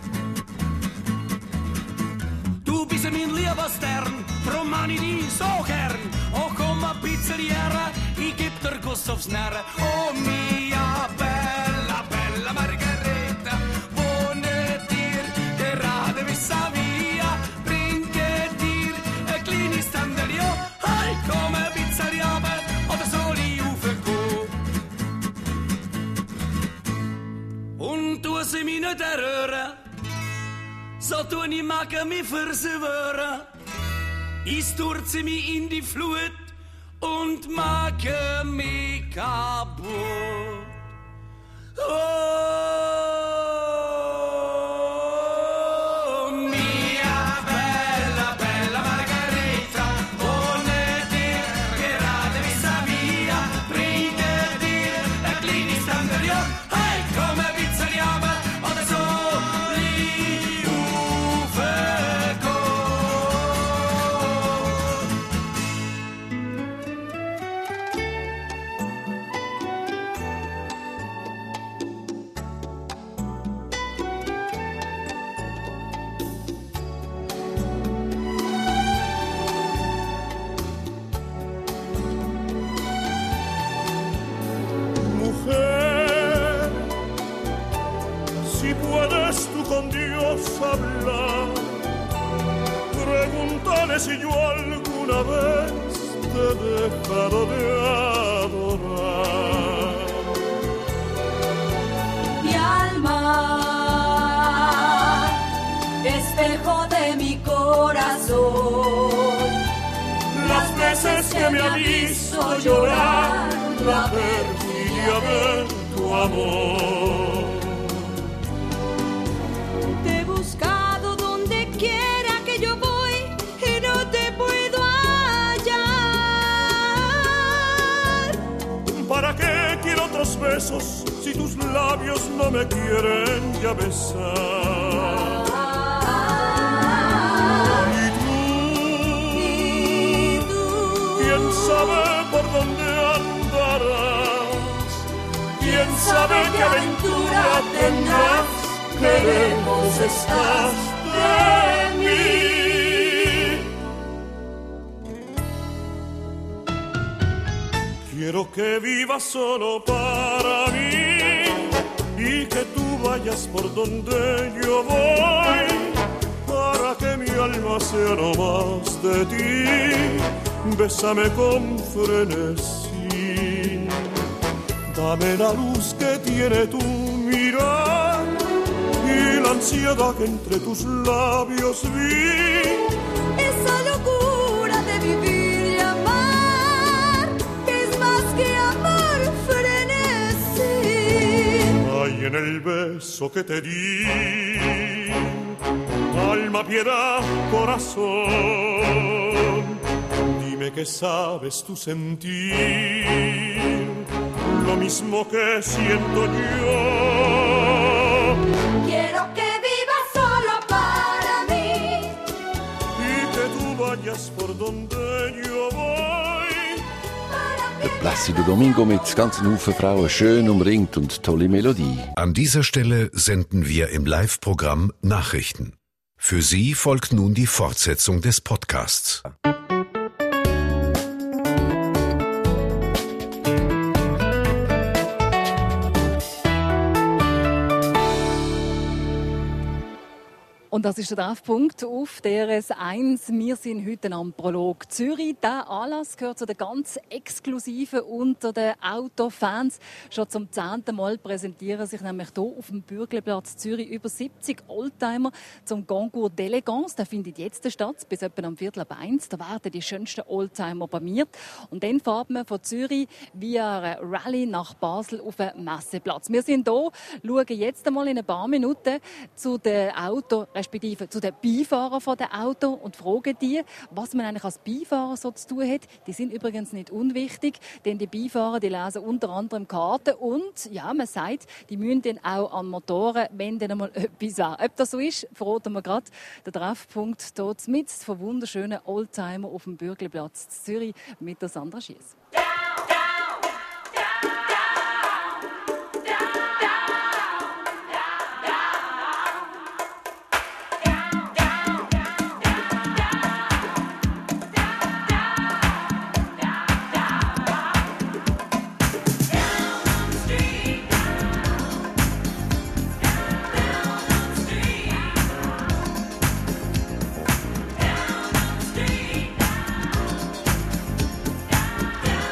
Du bist mein lieber Stern, drum man ich dich so gern. Oh, komm a Pizzeriere, ich geb dir Kuss aufs Nerv. Oh mia bella, bella Margareta, ohne dir gerade bis via, bringe dir ein kleines Standerio. Hoi, komm a Pizzeriabe oder soll ich aufgehen? Und du sie mich nicht erröhren, so tun ich mag mich versöhnen. Ich stürze mich in die Flut und mache mich kaputt. Oh, mia bella, bella Margareta, ohne dir gerade bis via, bringe dir ein kleines Standerio. Hey, come pizzariabe oder soll ich aufgehen? Dime si yo alguna vez te he dejado de adorar. Mi alma, espejo de mi corazón, Las veces que me ha visto llorar la perfidia de tu amor. te he buscado donde quiera que yo voy y no te puedo hallar. ¿Para qué quiero otros besos si tus labios no me quieren ya besar? ¿Y tú? ¿Quién sabe por dónde andarás? ¿Quién sabe qué aventura tendrás? Qué lejos estás de mí. Quiero que vivas solo para mí y que tú vayas por donde yo voy, para que mi alma sea no más de ti. Bésame con frenesí, dame la luz que tiene tu mirar y la ansiedad que entre tus labios vi. Esa locura de vivir y amar es más que amor frenesí. Hay en el beso que te di, alma, piedad, corazón, dime que sabes tú sentir lo mismo que siento yo. Quiero que vivas solo para mí y que tú vayas por donde yo voy. Plácido Domingo mit ganzen Haufen Frauen, schön umringt und tolle Melodie. An dieser Stelle senden wir im Live-Programm Nachrichten. Für Sie folgt nun die Fortsetzung des Podcasts. Und das ist der Treffpunkt auf DRS1. Wir sind heute am Prolog Zürich. Dieser Anlass gehört zu den ganz exklusiven unter den Autofans. Schon zum 10. Mal präsentieren sich nämlich hier auf dem Bürgliplatz Zürich über 70 Oldtimer zum Concours d'Elegance. Der findet jetzt statt, bis etwa am 12:45. Da werden die schönsten Oldtimer prämiert. Und dann fahren wir von Zürich via eine Rallye nach Basel auf den Messeplatz. Wir sind hier, schauen jetzt einmal in ein paar Minuten zu den Autos, respektive zu den Beifahrern von den Auto und fragen die, was man eigentlich als Beifahrer so zu tun hat. Die sind übrigens nicht unwichtig, denn die Beifahrer, die lesen unter anderem Karten und ja, man sagt, die müssen dann auch an Motoren, wenn dann einmal etwas wäre. Ob das so ist, verraten wir gerade. Der Treffpunkt hier mit von wunderschönen Oldtimer auf dem Bürgliplatz Zürich mit der Sandra Schiess. Down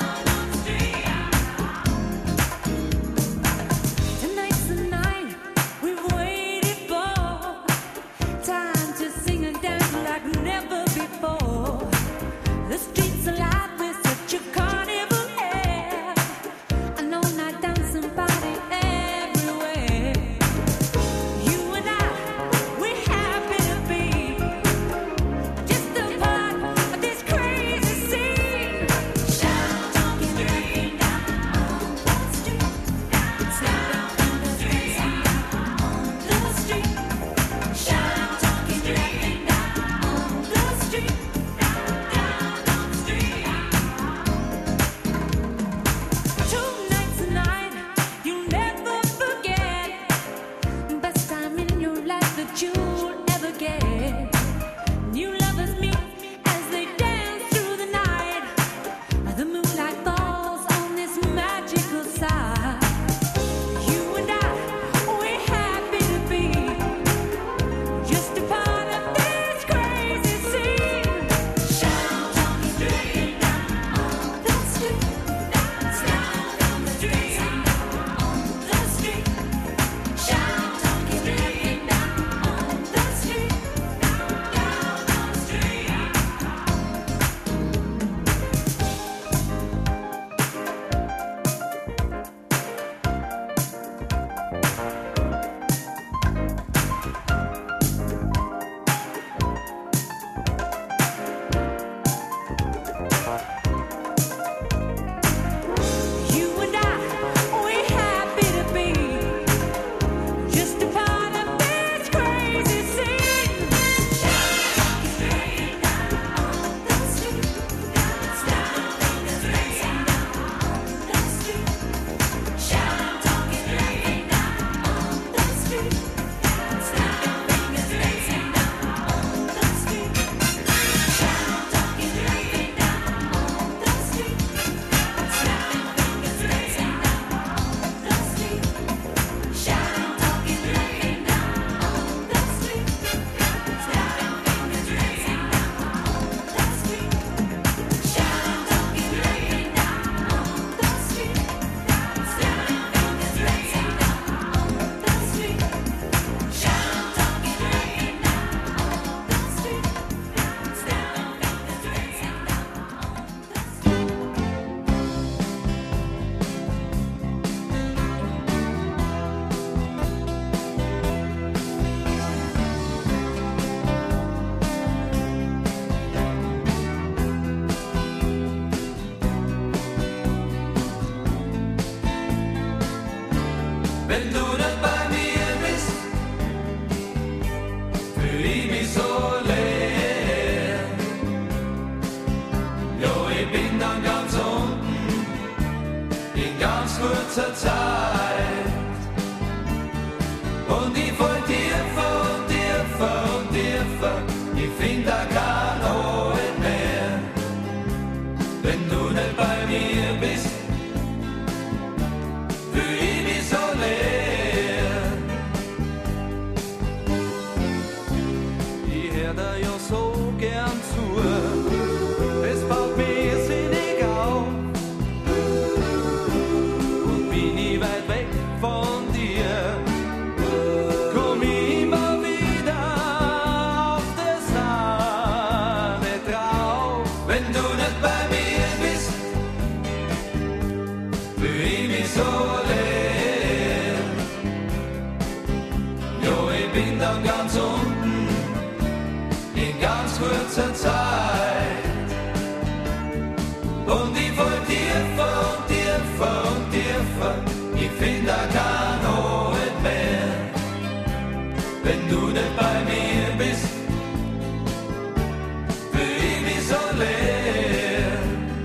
wenn du nicht bei mir bist, fühl ich mich so leer. Jo, ich bin dann ganz unten, in ganz kurzer Zeit. Und ich fall tiefer und tiefer und tiefer, ich find da kein Halt mehr, wenn du nicht bei mir bist. Kurzer Zeit. Und ich fall tiefer und tiefer und tiefer, ich find da kein Halt mehr, wenn du nicht bei mir bist, fühl ich mich so leer.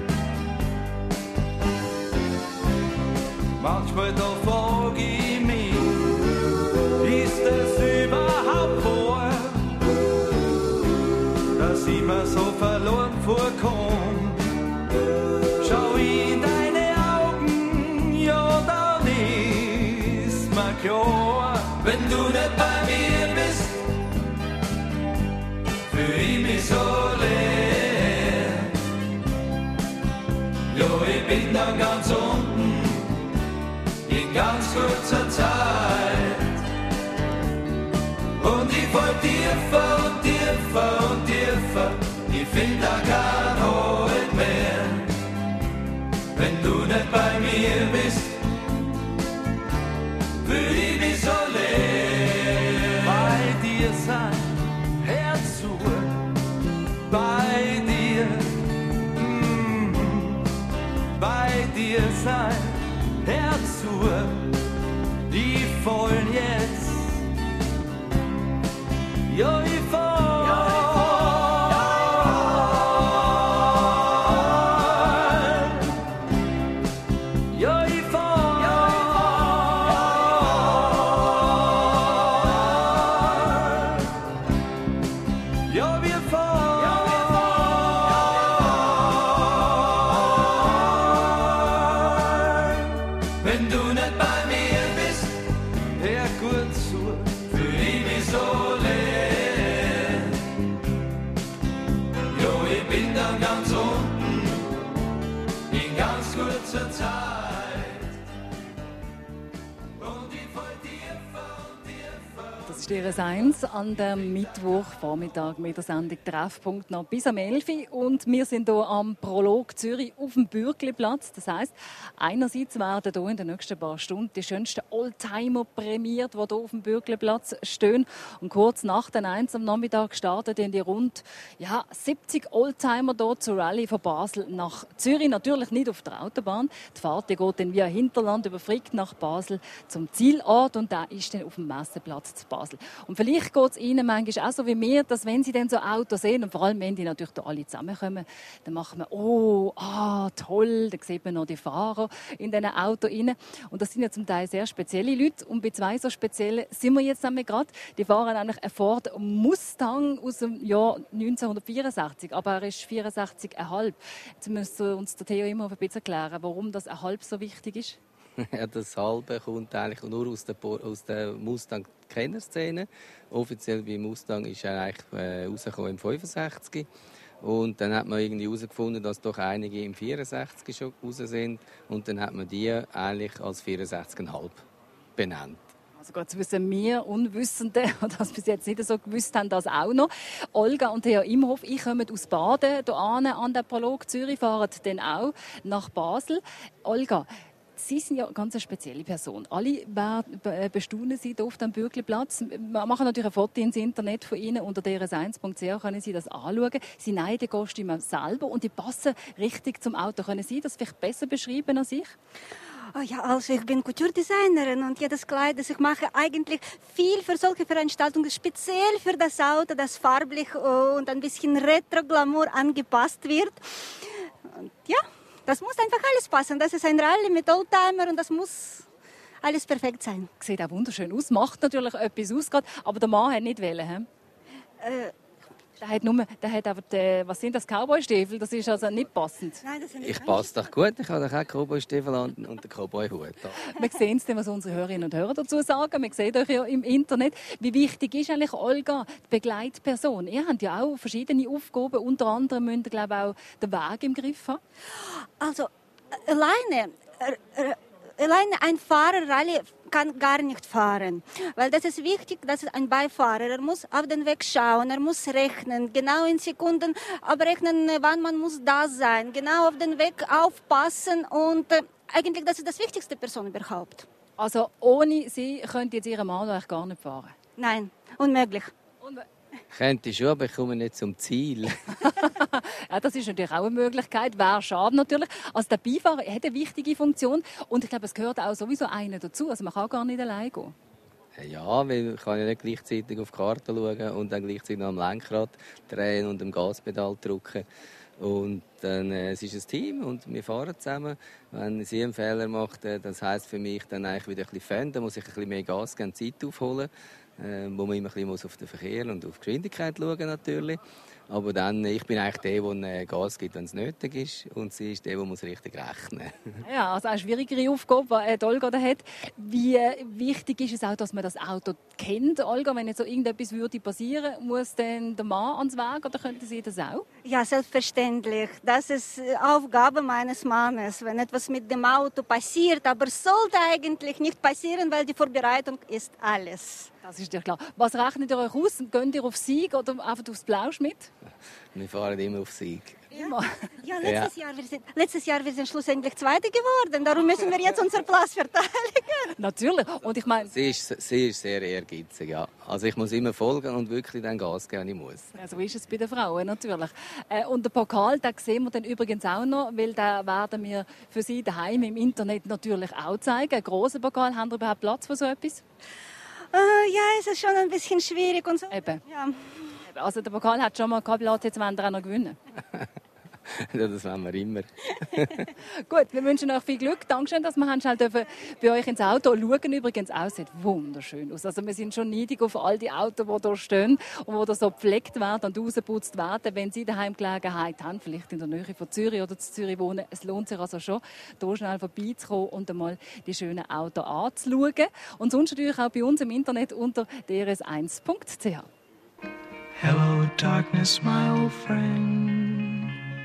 Manchmal da frag ich mich, ist es überhaupt wahr, dass ich mir so verloren vorkomm? Schau in deine Augen, ja, dann ist mir klar, wenn du nicht bei mir bist, fühl ich mich so leer. Jo, ich bin dann ganz unten, in ganz kurzer Zeit. Und ich fall tiefer und tiefer und tiefer, ich find da kein Halt mehr, wenn du nicht bei mir bist, fühl ich mich so leer. Bei dir sein Herz zu, bei dir, bei dir sein Herz zu, die vollen jetzt. Ja, ich fall. Ja, ich fall. Ja, wir fallen. Wenn du nicht bei mir bist, hör gut zu, fühl ich mich so leer. Jo, ich bin dann ganz unten, in ganz kurzer Zeit. Und ich fall tiefer und tiefer. Das ist Ihre Eins an dem Mittwochvormittag mit der Sendung Treffpunkt noch bis am 11 Uhr. Und wir sind hier am Prolog Zürich auf dem Bürgliplatz. Das heisst, einerseits werden hier in den nächsten paar Stunden die schönsten Oldtimer prämiert, die hier auf dem Bürgliplatz stehen. Und kurz nach den 1 am Nachmittag startet die rund 70 Oldtimer hier zur Rallye von Basel nach Zürich. Natürlich nicht auf der Autobahn. Die Fahrt die geht dann via Hinterland über Frick nach Basel zum Zielort. Und da ist dann auf dem Messeplatz zu Basel. Und vielleicht geht es Ihnen manchmal auch so wie mir, dass wenn Sie dann so Autos sehen, und vor allem wenn die natürlich da alle zusammenkommen, dann machen wir, toll, dann sieht man noch die Fahrer in diesen Autos rein. Und das sind ja zum Teil sehr spezielle Leute. Und bei zwei so speziellen sind wir jetzt nämlich gerade. Die fahren eigentlich einen Ford Mustang aus dem Jahr 1964, aber er ist 64,5. Jetzt müsste uns der Theo immer ein bisschen erklären, warum das 1,5 so wichtig ist. Ja, das Halbe kommt eigentlich nur aus der Mustang-Kennerszene. Offiziell bei Mustang ist er eigentlich rausgekommen im 65. Und dann hat man irgendwie herausgefunden, dass doch einige im 64 schon raus sind. Und dann hat man die eigentlich als 64,5 benannt. Also Gott, wissen wir Unwissende, die das bis jetzt nicht so gewusst haben, das auch noch. Olga und Herr Imhoff, ich komme aus Baden hier an den Prolog Zürich, fahren dann auch nach Basel. Olga, Sie sind ja eine ganz spezielle Person. Alle bestaunen Sie hier auf dem Bürgliplatz. Wir machen natürlich ein Foto ins Internet von Ihnen. Unter drs1.ch können Sie das anschauen. Sie nehmen die Kostüme selber und die passen richtig zum Auto. Können Sie das vielleicht besser beschreiben als ich? Oh ja, also ich bin Couture-Designerin und jedes Kleid, das ich mache, eigentlich viel für solche Veranstaltungen, speziell für das Auto, das farblich und ein bisschen Retro-Glamour angepasst wird. Und ja, das muss einfach alles passen. Das ist ein Rallye mit Oldtimer und das muss alles perfekt sein. Sieht auch wunderschön aus, macht natürlich etwas aus, grad, aber der Mann hat nicht wollen. Der hat aber was sind das, Cowboy-Stiefel? Das ist also nicht passend. Nein, das Ich passe doch gut, ich habe doch auch Cowboy-Stiefel an und den Cowboy-Hut. Wir sehen es, was unsere Hörerinnen und Hörer dazu sagen. Wir sehen euch ja im Internet. Wie wichtig ist eigentlich Olga, die Begleitperson? Ihr habt ja auch verschiedene Aufgaben. Unter anderem müsst ihr, glaube ich, auch den Weg im Griff haben. Also, alleine ein Fahrer Rallye kann gar nicht fahren, weil das ist wichtig, dass ein Beifahrer, er muss auf den Weg schauen, er muss rechnen, genau in Sekunden abrechnen, wann man muss da sein, genau auf den Weg aufpassen und eigentlich das ist das wichtigste Person überhaupt. Also ohne sie könnt jetzt Ihren Mann eigentlich gar nicht fahren? Nein, unmöglich. Könnte schon, aber ich komme nicht zum Ziel. Ja, das ist natürlich auch eine Möglichkeit. Wäre schade natürlich. Also der Beifahrer hat eine wichtige Funktion und ich glaube, es gehört auch sowieso einer dazu. Also man kann gar nicht allein gehen. Ja, weil ich kann ja nicht gleichzeitig auf die Karte schauen und dann gleichzeitig noch am Lenkrad drehen und am Gaspedal drücken. Und dann, es ist ein Team und wir fahren zusammen. Wenn sie einen Fehler macht, das heisst für mich dann eigentlich wieder ein bisschen Fan, dann muss ich ein bisschen mehr Gas geben, Zeit aufholen. Wo man immer ein bisschen auf den Verkehr und auf die Geschwindigkeit schauen natürlich. Aber dann, ich bin eigentlich der, der Gas gibt, wenn es nötig ist. Und sie ist der, der muss richtig rechnen. Ja, also eine schwierigere Aufgabe, die Olga da hat. Wie wichtig ist es auch, dass man das Auto kennt? Olga, wenn jetzt so irgendetwas würde passieren, muss dann der Mann ans Weg oder könnte sie das auch? Ja, selbstverständlich. Das ist Aufgabe meines Mannes, wenn etwas mit dem Auto passiert. Aber sollte eigentlich nicht passieren, weil die Vorbereitung ist alles. Das ist ja klar. Was rechnet ihr euch aus? Geht ihr auf Sieg oder einfach aufs Blauschmidt? Wir fahren immer auf Sieg. Immer. Ja, letztes Jahr wir sind schlussendlich Zweite geworden. Darum müssen wir jetzt unseren Platz verteidigen. Natürlich. Und ich meine, sie ist sehr ehrgeizig, ja. Also ich muss immer folgen und wirklich dann Gas geben, wenn ich muss. Ja, so ist es bei den Frauen natürlich. Und den Pokal, den sehen wir dann übrigens auch noch, weil den werden wir für Sie daheim im Internet natürlich auch zeigen. Einen grossen Pokal, haben Sie überhaupt Platz für so etwas? Ja, es ist schon ein bisschen schwierig und so. Eben. Ja. Also der Pokal hat schon mal gehabt, jetzt wollen wir auch noch gewinnen. Ja, das wollen wir immer. Gut, wir wünschen euch viel Glück. Dankeschön, dass wir schnell bei euch ins Auto schauen. Übrigens auch, sieht wunderschön aus. Also wir sind schon neidig auf all die Autos, die hier stehen und die da so gepflegt werden und rausgeputzt werden. Wenn Sie daheim Gelegenheit haben, vielleicht in der Nähe von Zürich oder zu Zürich wohnen, es lohnt sich also schon, hier schnell vorbeizukommen und einmal die schönen Autos anzuschauen. Und sonst natürlich auch bei uns im Internet unter drs1.ch. Hello, darkness, my old friend.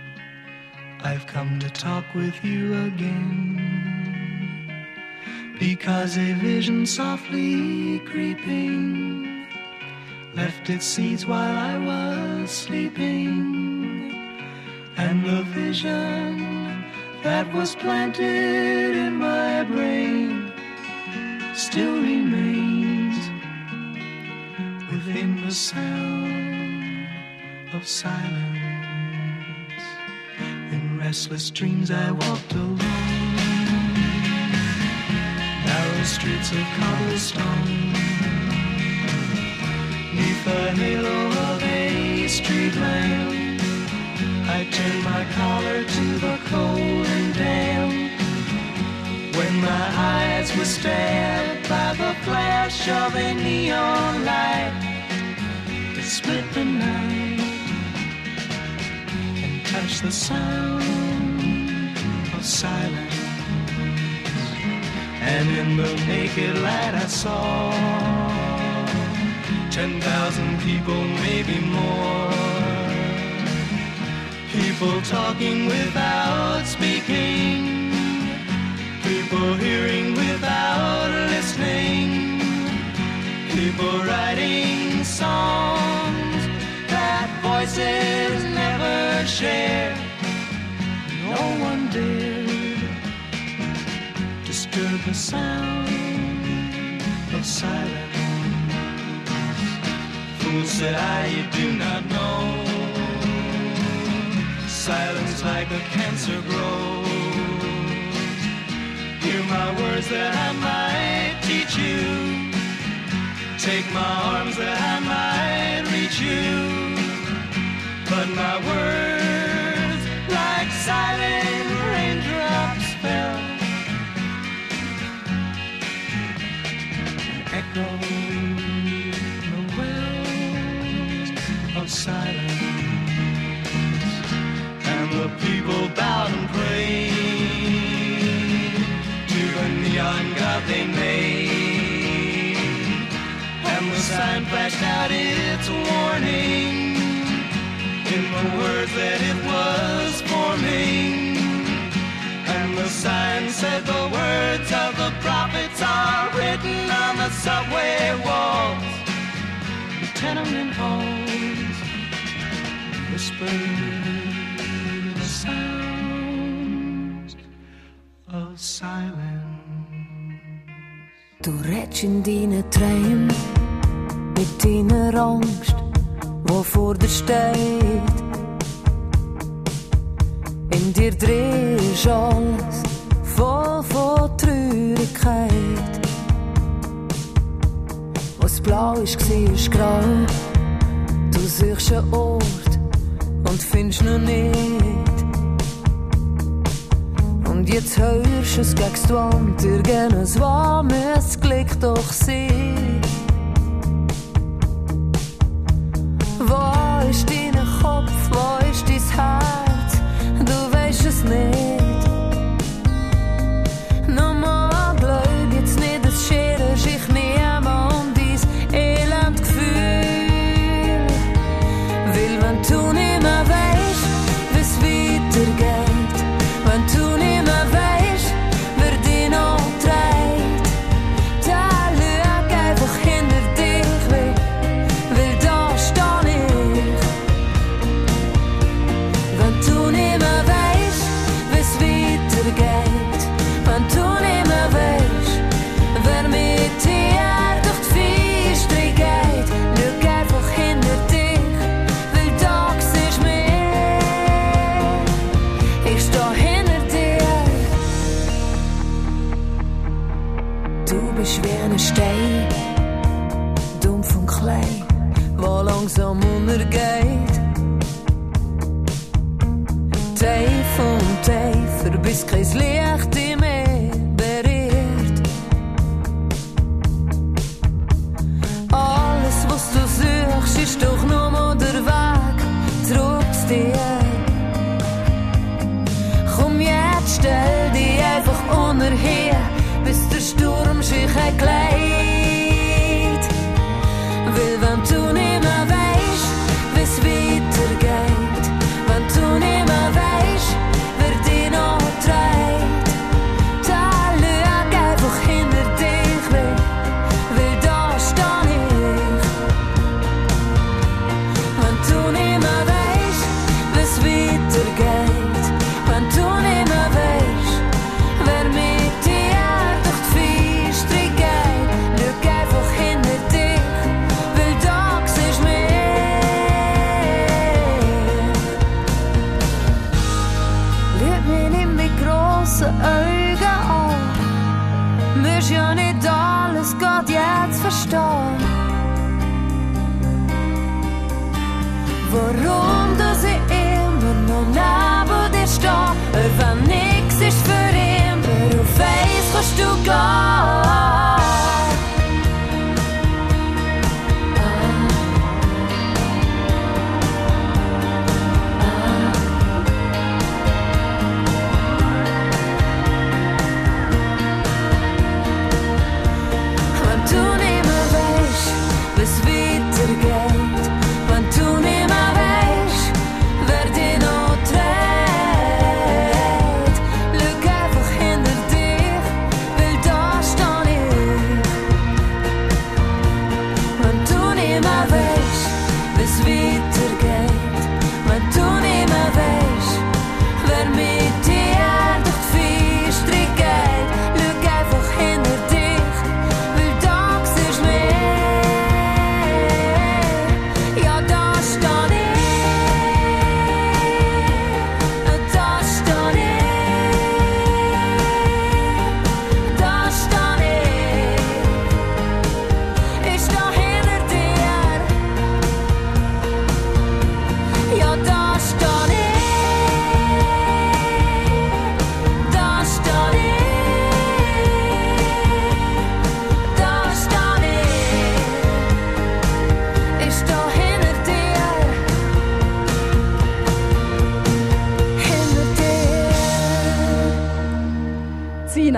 I've come to talk with you again. Because a vision softly creeping left its seeds while I was sleeping. And the vision that was planted in my brain still remains within the sound of silence. In restless dreams I walked alone, narrow streets of cobblestone, neath the halo of a street lamp. I turned my collar to the cold and damp, when my eyes were stabbed by the flash of a neon light that split the night and touched the sound of silence. And in the naked light I saw 10,000 people, maybe more. People talking without speaking, people hearing without listening, people writing songs that voices never share. No one dared disturb the sound of silence. Fool, said I, you do not know. Silence like a cancer grows. Hear my my words that I might teach you. Take my arms that I might reach you. But my words, like silent raindrops, fell and echoed the wells of silence. And the people bowed and prayed to the neon god they made. And the sign flashed out its warning in the words that it was forming. And the sign said the words of the prophets are written on the subway walls, the tenement halls, whispered the sounds of silence. Du redest in deinen Träumen mit deiner Angst, wo vor dir steht. In dir drin ist alles voll von Traurigkeit. Was blau ist, ist grau. Du suchst einen Ort und findest ihn nicht. Und jetzt hörst du es gegen die Wand, irgendwas warmes Glück doch sein. Wo ist dein Kopf, wo ist dein Herz? Du weisst es nicht. Nochmal glaub jetzt nicht, es schert sich niemand um dein Elendgefühl. Weil wenn du nicht mehr weisst, wie's weitergeht, wenn du nicht mehr weisst, wer dich noch trägt, dann schau einfach hinter dich weg, weil da steh ich. Wenn du nicht mehr weisst, wie's weitergeht, wenn du nicht mehr weisst, wer mit dir durch die Finsternis geht, schau einfach hinter dich, weil da siehst mich. Ich steh hinter dir. Du bist wie ein Stein, dumpf und klein, wo langsam untergeht. Tiefer und tiefer, bis kein Licht dich mehr berührt. Alles, was du suchst, ist doch nur mal der Weg zurück zu dir. Komm jetzt, stell dich einfach unter her, bis der Sturm sich hat gelegt. Weil wenn du nicht mehr weisst, wie's weitergeht, wenn du nicht mehr weisst, wer dich noch trägt, dann schau einfach hinter dich weg, weil da steh ich. Wenn du nicht mehr weisst, wie's weitergeht, wenn du nicht mehr weisst, wer mit dir durch die Finsternis geht, schau einfach hinter dich, weil da siehst mich. Schau mich nicht mit grossen Augen an, musst ja nicht alles Gott jetzt verstehen. Warum du sie immer noch neben dir stehst, auch wenn nix ist für immer, auf eins kannst du gehen. Wenn du nicht mehr weisst, wie's weitergeht, wenn du nicht mehr weisst,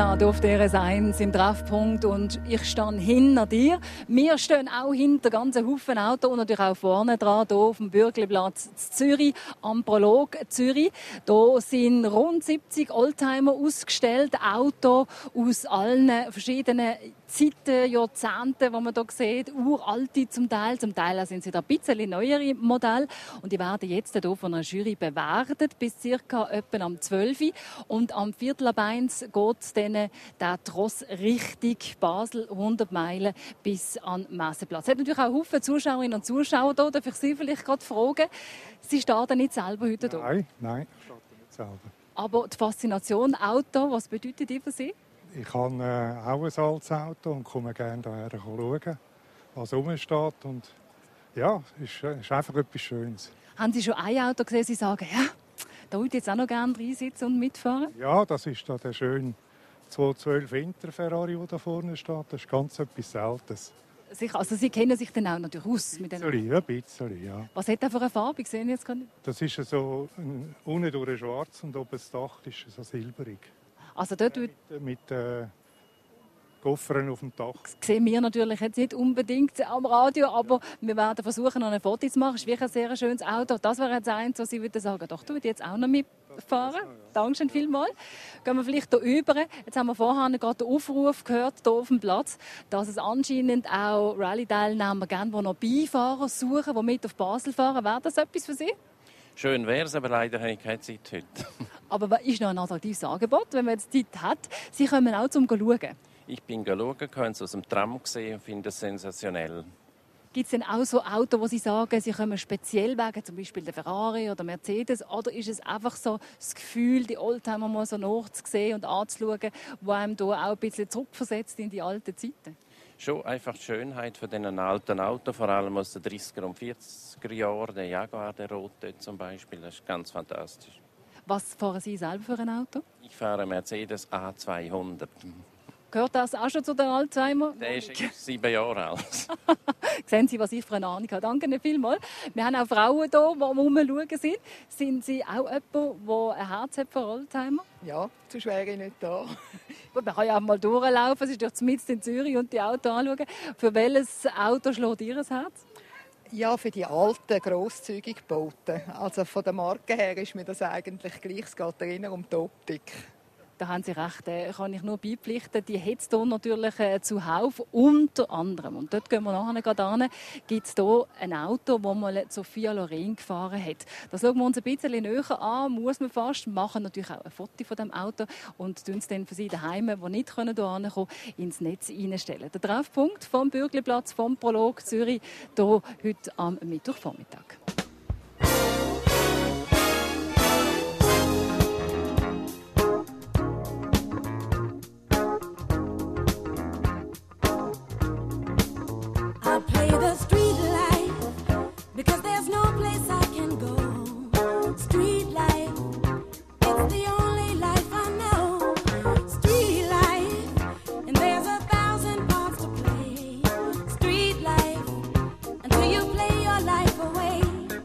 Volta hier auf der S1 im Treffpunkt und ich stehe hinter dir. Wir stehen auch hinter ganzen Haufen Autos und natürlich auch vorne dran, hier auf dem Bürgliplatz in Zürich, am Prolog Zürich. Hier sind rund 70 Oldtimer ausgestellt, Autos aus allen verschiedenen Zeiten, Jahrzehnten, die man hier sieht, uralte zum Teil sind sie da ein bisschen neuere Modelle und die werden jetzt hier von einer Jury bewertet bis ca. etwa am 12 Uhr und am 12:15 geht es dann der Tross Richtung Basel, 100 Meilen bis an den Messeplatz. Es hat natürlich auch viele Zuschauerinnen und Zuschauer hier, darf ich Sie vielleicht gerade fragen. Sie starten nicht selber heute hier? Nein, ich starte nicht selber. Aber die Faszination Auto, was bedeutet die für Sie? Ich habe auch ein altes Auto und komme gerne hierher schauen, was rumsteht. Und ja, es ist einfach etwas Schönes. Haben Sie schon ein Auto gesehen, Sie sagen, ja, da würde ich jetzt auch noch gerne reinsitzen und mitfahren? Ja, das ist da der schöne 212 Inter Ferrari, der da vorne steht. Das ist ganz etwas Seltenes. Also Sie kennen sich dann auch natürlich aus mit den... Ein bisschen, ja. Was hat er für eine Farbe? Ich sehe jetzt gar nicht. Das ist so unten durch schwarz und oben das Dach ist so silberig. Also dort mit Koffern auf dem Dach. Das sehen wir natürlich jetzt nicht unbedingt am Radio, aber wir werden versuchen, noch ein Foto zu machen. Es ist wirklich ein sehr schönes Auto. Das wäre jetzt eins, was ich würde sagen, doch, du würdest jetzt auch noch mitfahren. Dankeschön vielmals. Gehen wir vielleicht hier rüber. Jetzt haben wir vorhin gerade den Aufruf gehört, hier auf dem Platz, dass es anscheinend auch Rallye-Teilnehmer gibt, die noch Beifahrer suchen, die mit auf Basel fahren. Wäre das etwas für Sie? Schön wäre es, aber leider habe ich keine Zeit heute. Aber was ist noch ein attraktives Angebot, wenn man jetzt Zeit hat? Sie kommen auch zum Schauen. Ich bin schauen, habe es aus dem Tram gesehen und finde es sensationell. Gibt es denn auch so Autos, wo Sie sagen, Sie kommen speziell wegen, zum Beispiel der Ferrari oder Mercedes? Oder ist es einfach so das Gefühl, die Oldtimer mal so nachzusehen und anzuschauen, wo einem da auch ein bisschen zurückversetzt in die alten Zeiten? Schon einfach die Schönheit von diesen alten Autos, vor allem aus den 30er und 40er Jahren. Der Jaguar, der rote zum Beispiel, das ist ganz fantastisch. Was fahren Sie selber für ein Auto? Ich fahre einen Mercedes A200. Gehört das auch schon zu den Alzheimer? Der ist 7 Jahre alt. Sehen Sie, was ich für eine Ahnung habe. Danke Ihnen vielmals. Wir haben auch Frauen hier, die rumschauen sind. Sind Sie auch jemand, der ein Herz hat für Oldtimer? Ja, zu schwer ich nicht da. Gut, man kann ja auch mal durchlaufen, es ist doch mitten in Zürich und die Autos anschauen. Für welches Auto schlägt Ihr Herz? Ja, für die alten, grosszügig gebauten. Also von der Marke her ist mir das eigentlich gleich. Es geht eher um die Optik. Da haben Sie recht, kann ich nur beipflichten. Die hat es hier natürlich zuhauf, unter anderem. Und dort gehen wir nachher gerade hin. Gibt es hier ein Auto, das mal Sophia Loren gefahren hat. Das schauen wir uns ein bisschen näher an, muss man fast. Wir machen natürlich auch ein Foto von dem Auto und tun es dann für Sie daheim, die nicht hier hinkommen können, ins Netz reinstellen. Der Treffpunkt vom Bürgliplatz, vom Prolog Zürich, hier heute am Mittwochvormittag. I'll play the street life because there's no place I can go. Street life, it's the only life I know. Street life, and there's 1,000 parts to play. Street life, until you play your life away.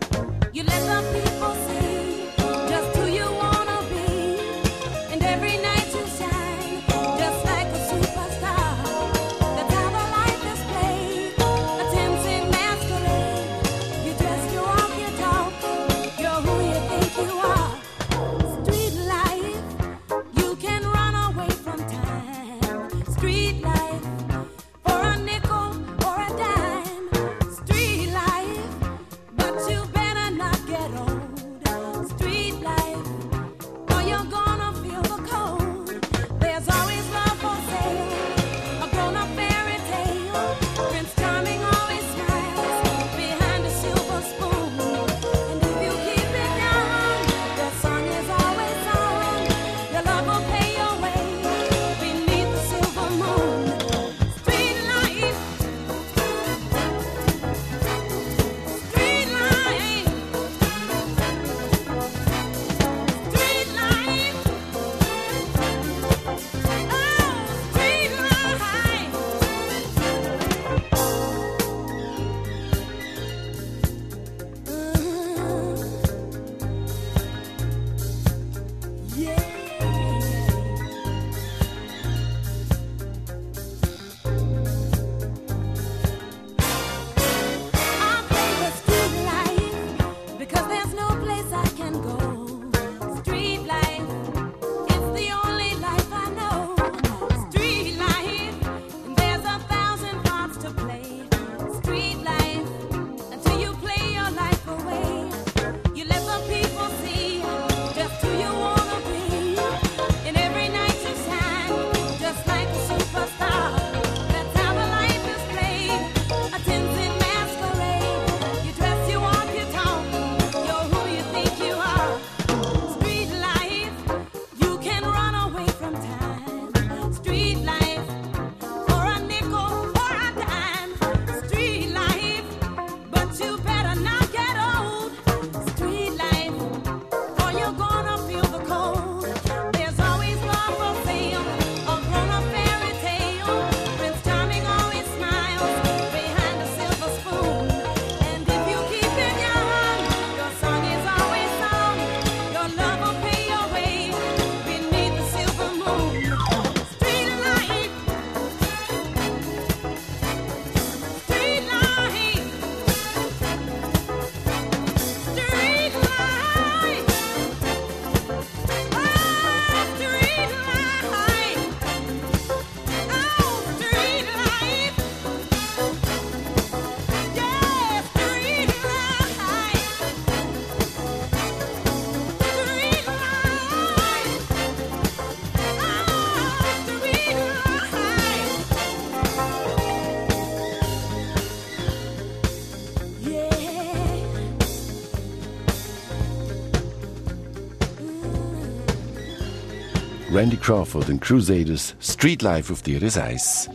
Randy Crawford und Crusaders, Street Life auf DRS 1.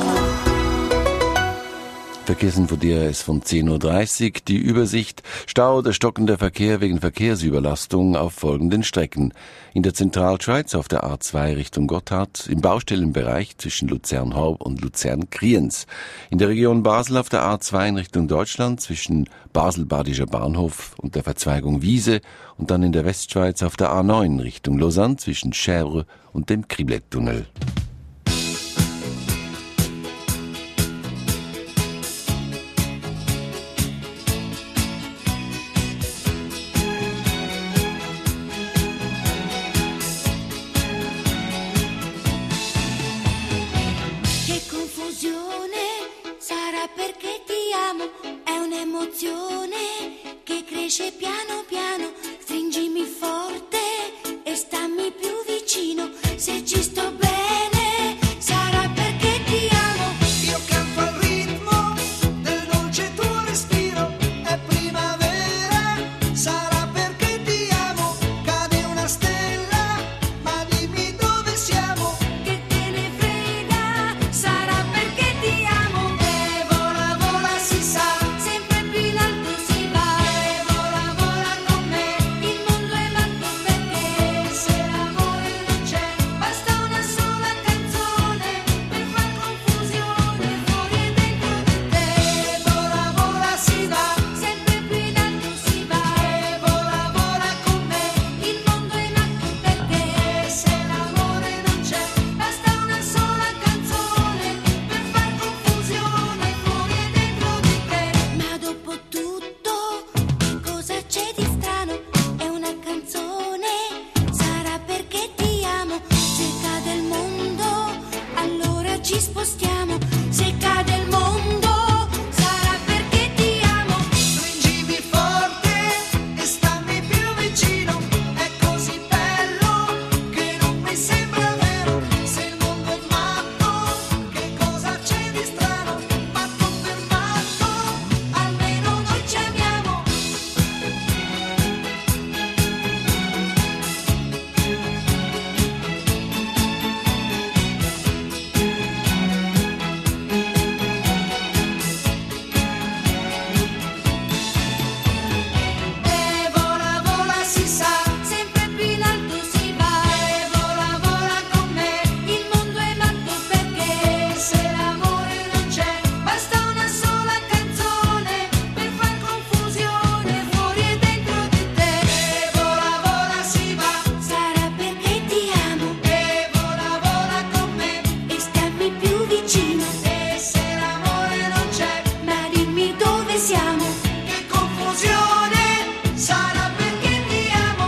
Verkehrsinfo DRS von 10.30 Uhr. Die Übersicht. Stau oder stockender Verkehr wegen Verkehrsüberlastung auf folgenden Strecken. In der Zentralschweiz auf der A2 Richtung Gotthard, im Baustellenbereich zwischen Luzern-Horb und Luzern-Kriens. In der Region Basel auf der A2 in Richtung Deutschland zwischen Basel-Badischer Bahnhof und der Verzweigung Wiese und dann in der Westschweiz auf der A9 Richtung Lausanne zwischen Chèvres und dem Kriblet-Tunnel. Che confusione sarà perché ti amo, è un'emozione che cresce piano piano, stringimi forte e stammi più vicino, se ci sto bene sarà perché ti amo. Io canto al ritmo del dolce tuo respiro, è primavera, sarà perché ti amo, cade una stella, ma dimmi dove siamo. Che te ne frega, sarà perché ti amo. E vola, vola, si sa, sempre più in alto si va. E vola, vola con me, il mondo è matto perché se l'amore non c'è, basta una sola canzone per far confusione fuori e dentro di te. E vola, vola, si va, sempre più in alto si va. E vola, vola con me, il mondo è matto perché se l'amore non c'è, basta una sola canzone per far confusione fuori e dentro di te. Ma dopo tutto, cosa c'è di strano? È una canzone, sarà perché ti amo. Se cade il mondo, allora ci spostiamo. Se cade il mondo, sarà perché ti amo. Stringimi forte e stammi più vicino, è così bello che non mi sembra vero. Se il mondo è matto, che cosa c'è di strano? Matto per matto, almeno noi ci amiamo. E vola, vola, si sa, sempre più in alto si va. E vola, vola con me, il mondo è matto perché se l'amore non c'è, basta una sola canzone per far confusione fuori e dentro di te. E vola, vola, si va, sarà perché ti amo. E vola, vola con me e stammi più vicino. E se l'amore non c'è, ma dimmi dove siamo. Che confusione, sarà perché ti amo.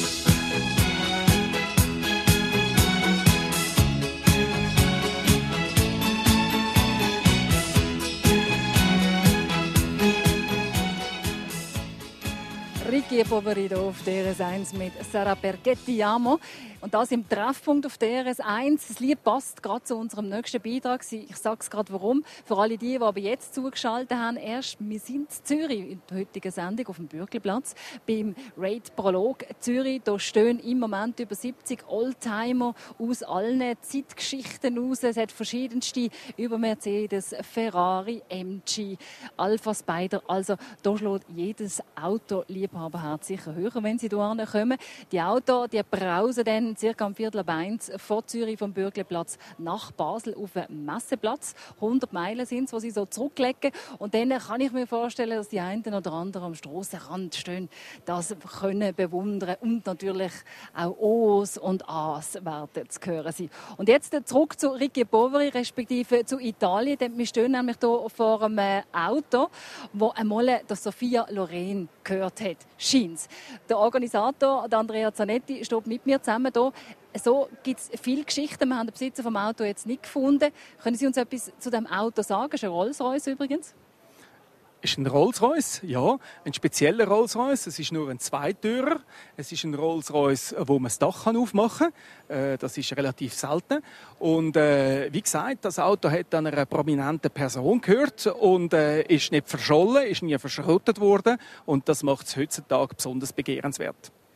Ricky Poveri auf DRS 1 mit Sarà perché ti amo. Und das im Treffpunkt auf DRS 1. Das Lied passt gerade zu unserem nächsten Beitrag. Ich sage es gerade warum. Für alle die aber jetzt zugeschaltet haben, erst, wir sind in Zürich in der heutigen Sendung auf dem Bürgliplatz beim Raid Prolog Zürich. Da stehen im Moment über 70 Oldtimer aus allen Zeitgeschichten raus. Es hat verschiedenste über Mercedes, Ferrari, MG, Alfa Spider. Also da schlägt jedes Autoliebhaberherz sicher höher, wenn sie hierher kommen. Die Autos, die brausen dann circa um 12:45 vor Zürich vom Bürgliplatz nach Basel auf den Messeplatz. 100 Meilen sind es, die sie so zurücklegen. Und dann kann ich mir vorstellen, dass die einen oder anderen am Strassenrand stehen, das können bewundern und natürlich auch O's und A's werden zu hören sein. Und jetzt zurück zu Ricky Poveri, respektive zu Italien. Wir stehen nämlich hier vor einem Auto, wo einmal das Sophia Loren gehört hat. Scheint's. Der Organisator, der Andrea Zanetti, steht mit mir zusammen hier. So gibt es viele Geschichten. Wir haben den Besitzer vom Auto jetzt nicht gefunden. Können Sie uns etwas zu dem Auto sagen? Das ist ein Rolls-Royce übrigens. ist ein Rolls-Royce, ja, ein spezieller Rolls-Royce. Es ist nur ein Zweitürer. Es ist ein Rolls-Royce, wo man das Dach aufmachen kann. Das ist relativ selten. Und wie gesagt, das Auto hat an einer prominenten Person gehört und ist nicht verschollen, ist nie verschrottet worden. Und das macht es heutzutage besonders begehrenswert.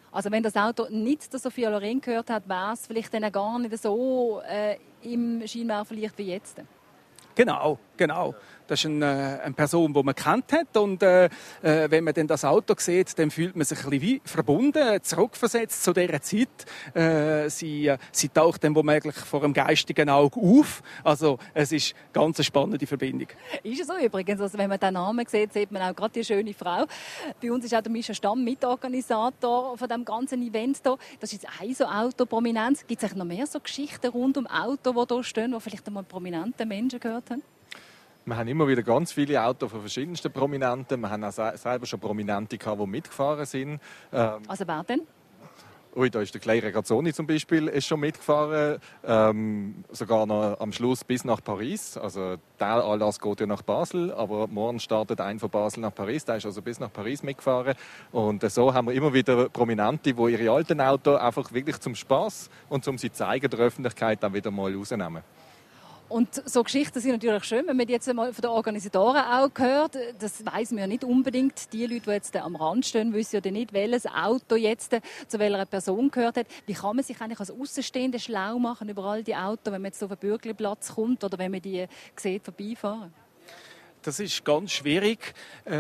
Also wenn das Auto nicht der Sophia Loren gehört hat, wäre es vielleicht dann gar nicht so im Scheinwerferlicht wie jetzt. Genau. Das ist eine Person, die man kennt hat. Und wenn man dann das Auto sieht, dann fühlt man sich ein bisschen wie verbunden, zurückversetzt zu dieser Zeit. Sie taucht dann womöglich vor dem geistigen Auge auf. Also es ist eine ganz spannende Verbindung. Ist es so übrigens. Also wenn man den Namen sieht, sieht man auch gerade die schöne Frau. Bei uns ist auch der Mischa Stamm Mitorganisator von diesem ganzen Event hier. Das ist jetzt ein so Autoprominenz. Gibt es noch mehr so Geschichten rund um Autos, die hier stehen, die vielleicht einmal prominente Menschen gehört haben? Wir haben immer wieder ganz viele Autos von verschiedensten Prominenten. Wir haben auch selber schon Prominente gehabt, die mitgefahren sind. Also wer denn? Da ist der Clay Regazzoni zum Beispiel ist schon mitgefahren, sogar noch am Schluss bis nach Paris. Also der Anlass geht ja nach Basel, aber morgen startet ein von Basel nach Paris. Der ist also bis nach Paris mitgefahren. Und so haben wir immer wieder Prominente, die ihre alten Autos einfach wirklich zum Spaß und zum sie zeigen der Öffentlichkeit dann wieder mal rausnehmen. Und so Geschichten sind natürlich schön, wenn man die jetzt mal von den Organisatoren auch hört. Das weiss man ja nicht unbedingt. Die Leute, die jetzt am Rand stehen, wissen ja nicht, welches Auto jetzt zu welcher Person gehört hat. Wie kann man sich eigentlich als Außenstehende schlau machen über all die Autos, wenn man jetzt auf den Bürgerplatz kommt oder wenn man die sieht vorbeifahren? Das ist ganz schwierig.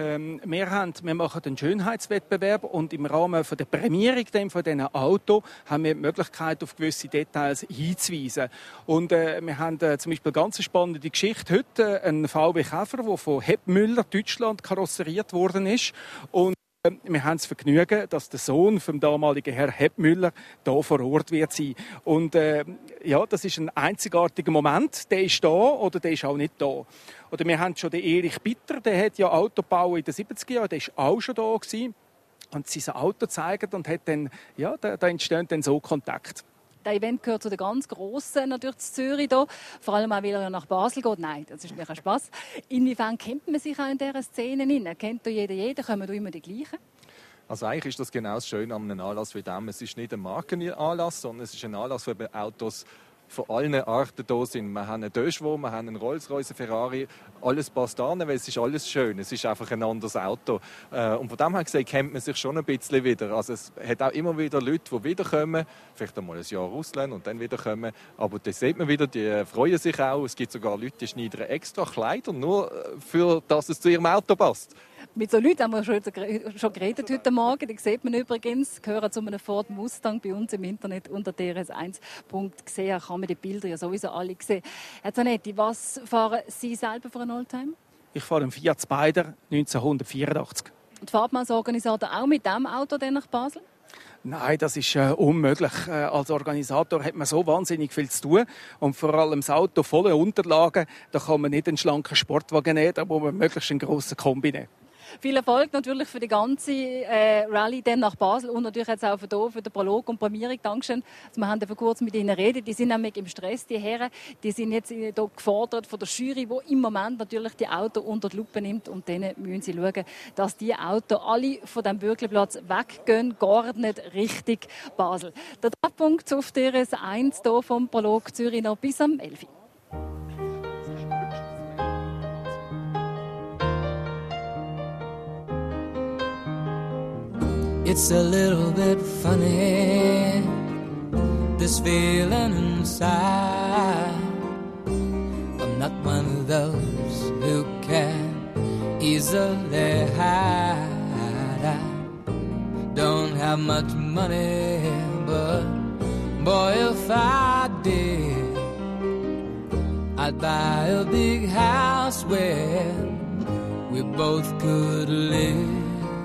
Wir machen einen Schönheitswettbewerb und im Rahmen der Prämierung von diesen Autos haben wir die Möglichkeit, auf gewisse Details hinzuweisen. Und wir haben zum Beispiel eine ganz spannende Geschichte heute. Ein VW Käfer, der von Hepp Müller, Deutschland, karosseriert worden ist. Und wir haben das Vergnügen, dass der Sohn vom damaligen Herrn Hepp Müller hier vor Ort wird sein. Und das ist ein einzigartiger Moment. Der ist da oder der ist auch nicht da. Oder wir haben schon den Erich Bitter, der hat ja Auto gebaut in den 70er Jahren, der war auch schon da gewesen. Und sein Auto zeigt und hat dann, da entstehen dann so Kontakt. Das Event gehört zu den ganz Grossen natürlich zu Zürich hier. Vor allem auch, weil er ja nach Basel geht. Nein, das ist natürlich ein Spass. Inwiefern kennt man sich auch in dieser Szene? Kennt da jeder? Kommen da immer die gleichen? Also eigentlich ist das genau das Schöne an einem Anlass wie diesem. Es ist nicht ein Markenanlass, sondern es ist ein Anlass, wo Autos von allen Arten da sind. Wir haben einen Peugeot, wir haben einen Rolls-Royce, einen Ferrari. Alles passt an, weil es ist alles schön. Es ist einfach ein anderes Auto. Und von dem her gesehen kennt man sich schon ein bisschen wieder. Also es hat auch immer wieder Leute, die wiederkommen, vielleicht einmal ein Jahr auslehnen und dann wiederkommen. Aber das sieht man wieder, die freuen sich auch. Es gibt sogar Leute, die schneiden extra Kleider, nur für dass es zu ihrem Auto passt. Mit so Leuten haben wir schon geredet heute Morgen. Die sieht man übrigens, gehören zu einem Ford Mustang bei uns im Internet unter drs1.ch. Kann man die Bilder ja sowieso alle sehen. Herr Zanetti, was fahren Sie selber für einen Oldtimer? Ich fahre einen Fiat Spider 1984. Und fährt man als Organisator auch mit diesem Auto nach Basel? Nein, das ist unmöglich. Als Organisator hat man so wahnsinnig viel zu tun. Und vor allem das Auto voller Unterlagen, da kann man nicht einen schlanken Sportwagen nehmen, da muss man möglichst einen grossen Kombi nehmen. Viel Erfolg natürlich für die ganze Rallye dann nach Basel und natürlich jetzt auch für den Prolog und Prämierung. Dankeschön. Also wir haben vor kurzem mit ihnen geredet. Die sind nämlich im Stress, die Herren. Die sind jetzt hier gefordert von der Jury, die im Moment natürlich die Autos unter die Lupe nimmt. Und dann müssen sie schauen, dass die Autos alle von diesem Bürgerplatz weggehen, geordnet Richtung Basel. Der Treffpunkt auf DRS 1 hier vom Prolog Zürich noch bis am 11. It's a little bit funny, this feeling inside. I'm not one of those who can easily hide. I don't have much money, but boy, if I did, I'd buy a big house where we both could live.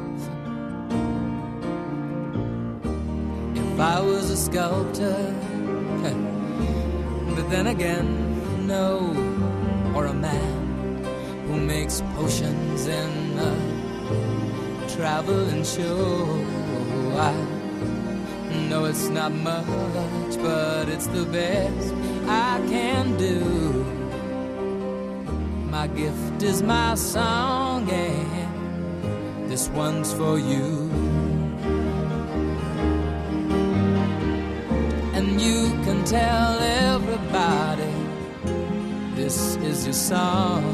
If I was a sculptor, but then again, no, or a man who makes potions in a traveling show. I know it's not much, but it's the best I can do. My gift is my song, and this one's for you. And you can tell everybody this is your song.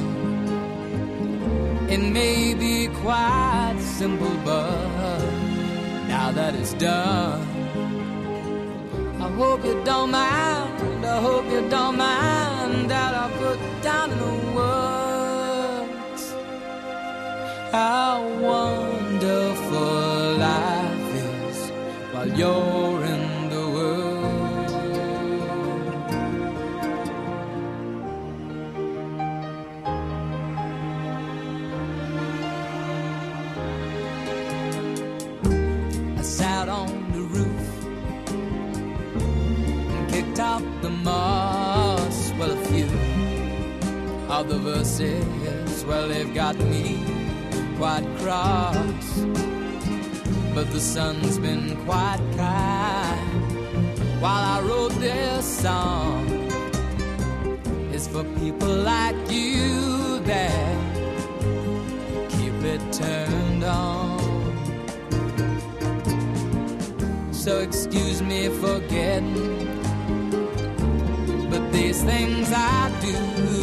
It may be quite simple, but now now that it's done. I hope you don't mind, I hope you don't mind that I put down in the words how wonderful life is while you're in the world. I sat on the roof and kicked out the moss. Well, a few of the verses, well, they've got me quite cross, but the sun's been quite kind while I wrote this song. It's for people like you that keep it turned on. So excuse me for getting, but these things I do,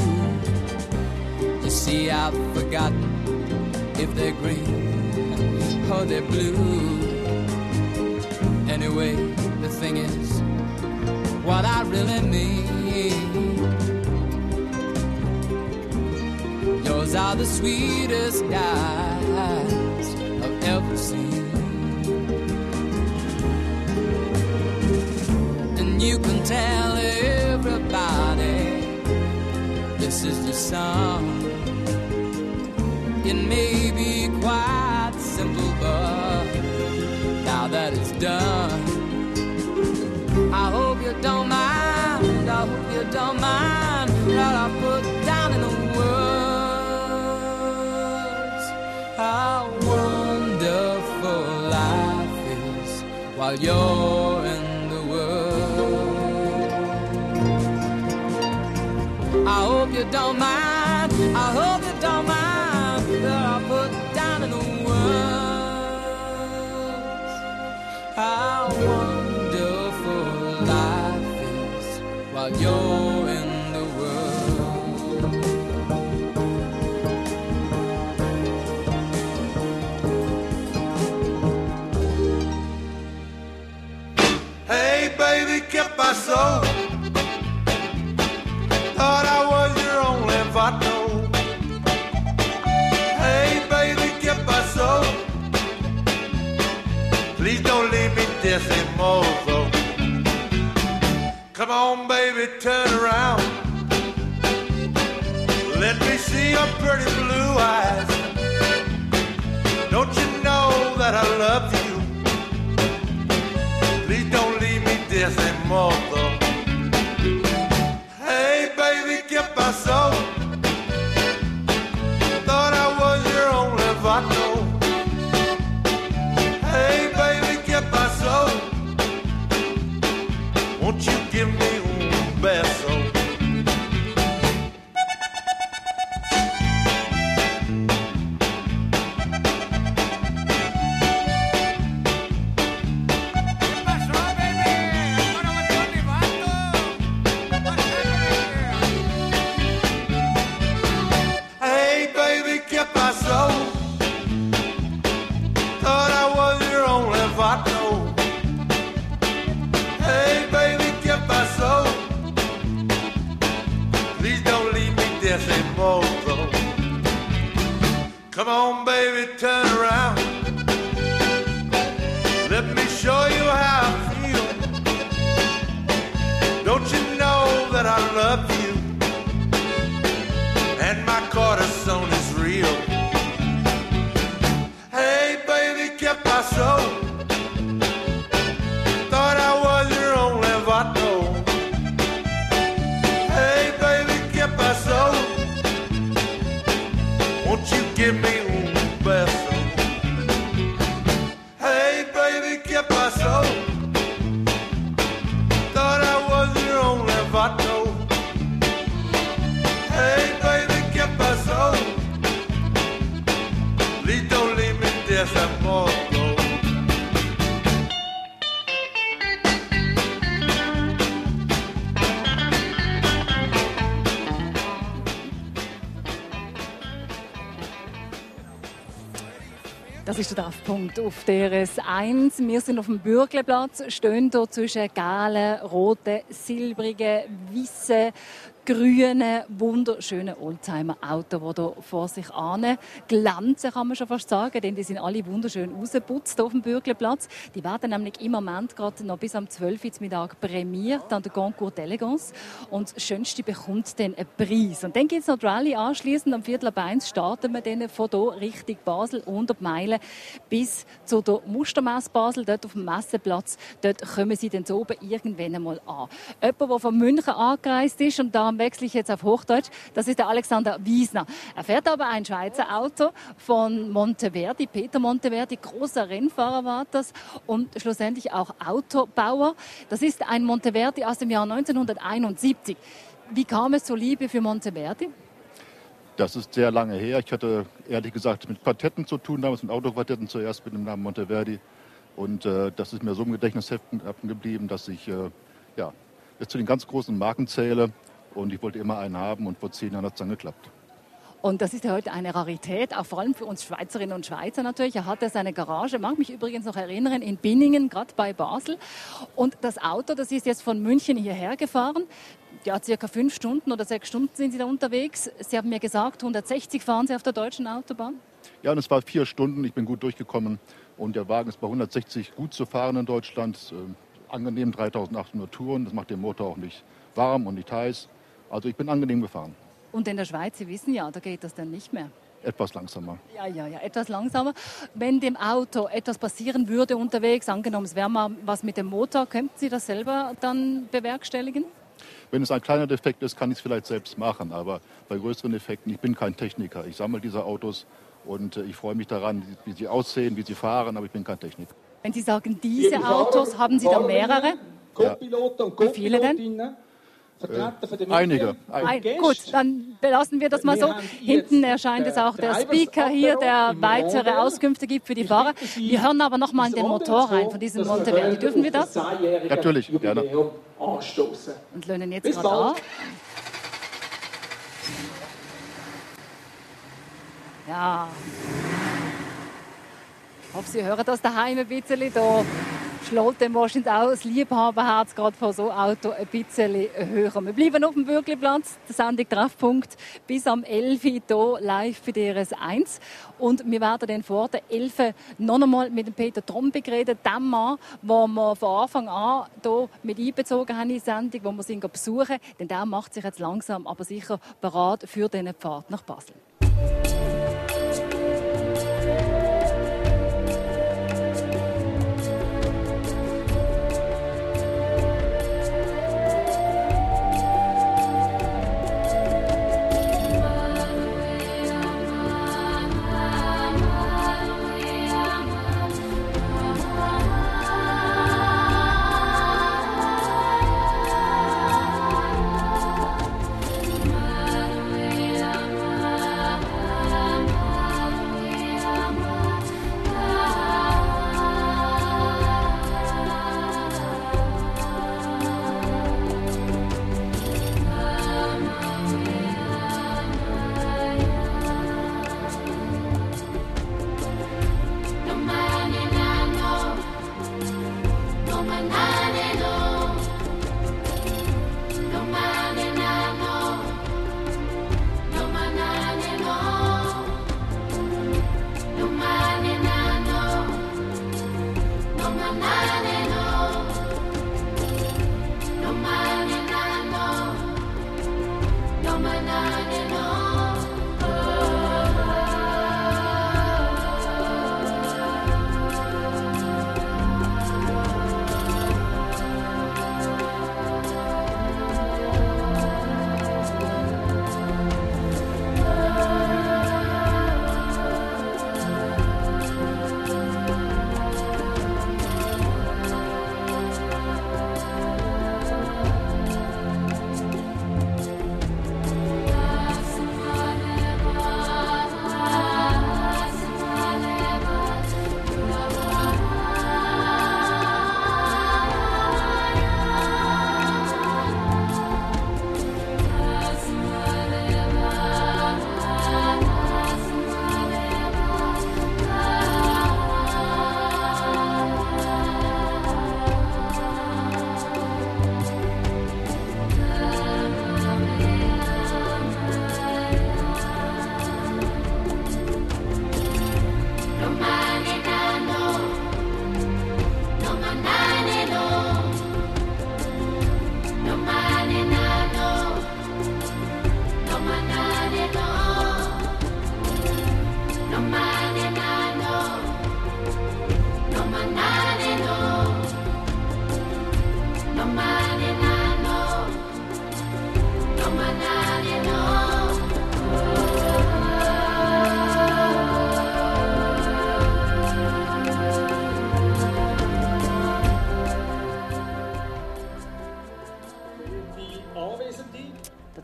you see, I've forgotten if they're green or they're blue. Anyway, the thing is, what I really mean, yours are the sweetest eyes I've ever seen. And you can tell everybody this is the song. It may be quite simple, but now that it's done, I hope you don't mind, I hope you don't mind that I put down in the words how wonderful life is while you're in the world. I hope you don't mind, I hope you don't mind that I put down in the words how wonderful life is while you're in the world. Hey, baby, ¿qué pasó? Thought I was your only vato. Hey, baby, ¿qué pasó? Please don't leave me decimoso. Come on, baby, turn around. Let me see your pretty blue eyes. Don't you know that I love you? Please don't leave me decimoso. Hey, baby, ¿qué pasó? Thought I was your only vato. Hey, baby, ¿qué pasó? Won't you give me un beso? Hey, baby, ¿qué pasó? Thought I was your only vato. Hey, baby, ¿qué pasó? Please don't leave me decimoso. Come on, baby, turn around. Let me show you how I feel. Don't you know that I love you? And my corazón is real. Hey, baby, ¿qué pasó? Thought I was your only vato. Hey, baby, ¿qué pasó? Won't you give me un beso? Hey, baby, ¿qué pasó? Thought I was your only vato. Hey, baby, ¿qué pasó? Das ist der Treffpunkt auf DRS 1. Wir sind auf dem Bürgleplatz, stehen hier zwischen gelben, roten, silbrigen, weißen, grünen, wunderschönen Oldtimer-Autos, die hier vor sich glänzen, kann man schon fast sagen, denn die sind alle wunderschön rausgeputzt auf dem Bürgleplatz. Die werden nämlich im Moment gerade noch bis am 12 Uhr Mittag prämiert an der Concours d'Elegance und das Schönste bekommt dann einen Preis. Und dann gibt es noch die Rallye anschliessend. Am 1:15 starten wir dann von hier Richtung Basel, 100 Meilen bis zu der Mustermesse Basel, dort auf dem Messeplatz. Dort kommen sie dann so oben irgendwann einmal an. Jemand, der von München angereist ist, und da wechsle ich jetzt auf Hochdeutsch, das ist der Alexander Wiesner. Er fährt aber ein Schweizer Auto von Monteverdi, Peter Monteverdi, großer Rennfahrer war das und schlussendlich auch Autobauer. Das ist ein Monteverdi aus dem Jahr 1971. Wie kam es zur Liebe für Monteverdi? Das ist sehr lange her. Ich hatte ehrlich gesagt mit Quartetten zu tun, damals mit Autoquartetten zuerst mit dem Namen Monteverdi. Und das ist mir so im Gedächtnis haften geblieben, dass ich jetzt zu den ganz großen Marken zähle. Und ich wollte immer einen haben und vor 10 Jahren hat es dann geklappt. Und das ist ja heute eine Rarität, auch vor allem für uns Schweizerinnen und Schweizer natürlich. Er hatte seine Garage, mag mich übrigens noch erinnern, in Binningen, gerade bei Basel. Und das Auto, das ist jetzt von München hierher gefahren. Ja, circa 5 Stunden oder 6 Stunden sind Sie da unterwegs. Sie haben mir gesagt, 160 fahren Sie auf der deutschen Autobahn? Ja, und es war 4 Stunden. Ich bin gut durchgekommen. Und der Wagen ist bei 160 gut zu fahren in Deutschland. Angenehm 3800 Touren. Das macht den Motor auch nicht warm und nicht heiß. Also ich bin angenehm gefahren. Und in der Schweiz, Sie wissen ja, da geht das dann nicht mehr. Etwas langsamer. Ja, etwas langsamer. Wenn dem Auto etwas passieren würde unterwegs, angenommen es wäre mal was mit dem Motor, könnten Sie das selber dann bewerkstelligen? Wenn es ein kleiner Defekt ist, kann ich es vielleicht selbst machen. Aber bei größeren Defekten, ich bin kein Techniker. Ich sammle diese Autos und ich freue mich daran, wie sie aussehen, wie sie fahren, aber ich bin kein Techniker. Wenn Sie sagen, diese Autos, haben Sie da mehrere? Ja. Wie viele denn? Einige. Gut, dann belassen wir das mal so. Hinten erscheint es auch der Speaker hier, der weitere Auskünfte gibt für die Fahrer. Wir hören aber noch mal in den Motor rein von diesem Monteverdi. Dürfen wir das? Natürlich, gerne. Und löhnen jetzt gerade an. Ja. Ich hoffe, Sie hören das daheim ein bisschen. Da schlägt dem wahrscheinlich auch das Liebhaberherz gerade von so einem Auto ein bisschen höher. Wir bleiben auf dem Bürgliplatz, der Sendung Treffpunkt, bis am 11 Uhr hier live bei DRS 1. Und wir werden dann vor der 11 Uhr noch einmal mit dem Peter Trombig reden, dem Mann, den wir von Anfang an hier mit einbezogen haben in die Sendung, wo wir ihn besuchen. Denn der macht sich jetzt langsam, aber sicher bereit für diesen Pfad nach Basel.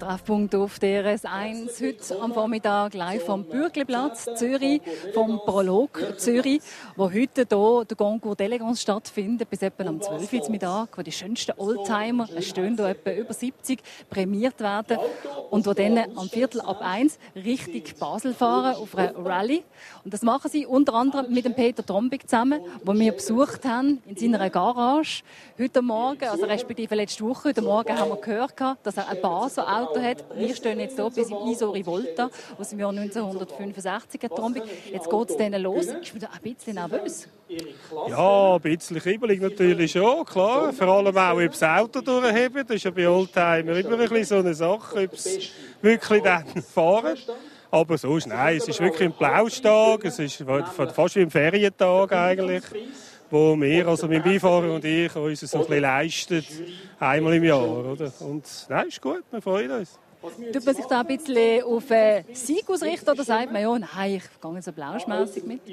Treffpunkt auf DRS1 heute am Vormittag live vom Bürgliplatz Zürich, vom Prolog Zürich, wo heute hier der Concours d'Elegance stattfindet, bis etwa am 12 Uhr Mittag, wo die schönsten Oldtimer, es stehen hier etwa über 70, prämiert werden und wo dann am 1:15 Richtung Basel fahren auf einer Rallye. Und das machen sie unter anderem mit dem Peter Trombig zusammen, den wir besucht haben in seiner Garage heute Morgen, also respektive letzte Woche. Heute Morgen haben wir gehört, dass er ein Basel-Auto hat. Wir stehen jetzt hier bis im ISO Rivolta aus dem Jahr 1965, Herr Trombig. Jetzt geht es denen los. Ist man da ein bisschen nervös? Ja, ein bisschen kribbelig natürlich schon, klar. Vor allem auch, ob das Auto durchheben. Das ist ja bei Oldtimer immer ein bisschen so eine Sache, ob es wirklich dann fahren. Aber sonst, nein, es ist wirklich ein Blaustag. Es ist fast wie ein Ferientag eigentlich, wo wir, also mein Beifahrer und ich, uns so ein bisschen leisten, einmal im Jahr. Oder? Und nein, ist gut, wir freuen uns. Tut man sich da ein bisschen auf Sieg ausrichten oder sagt man, ja, nein, ich gehe so blauschmässig mit?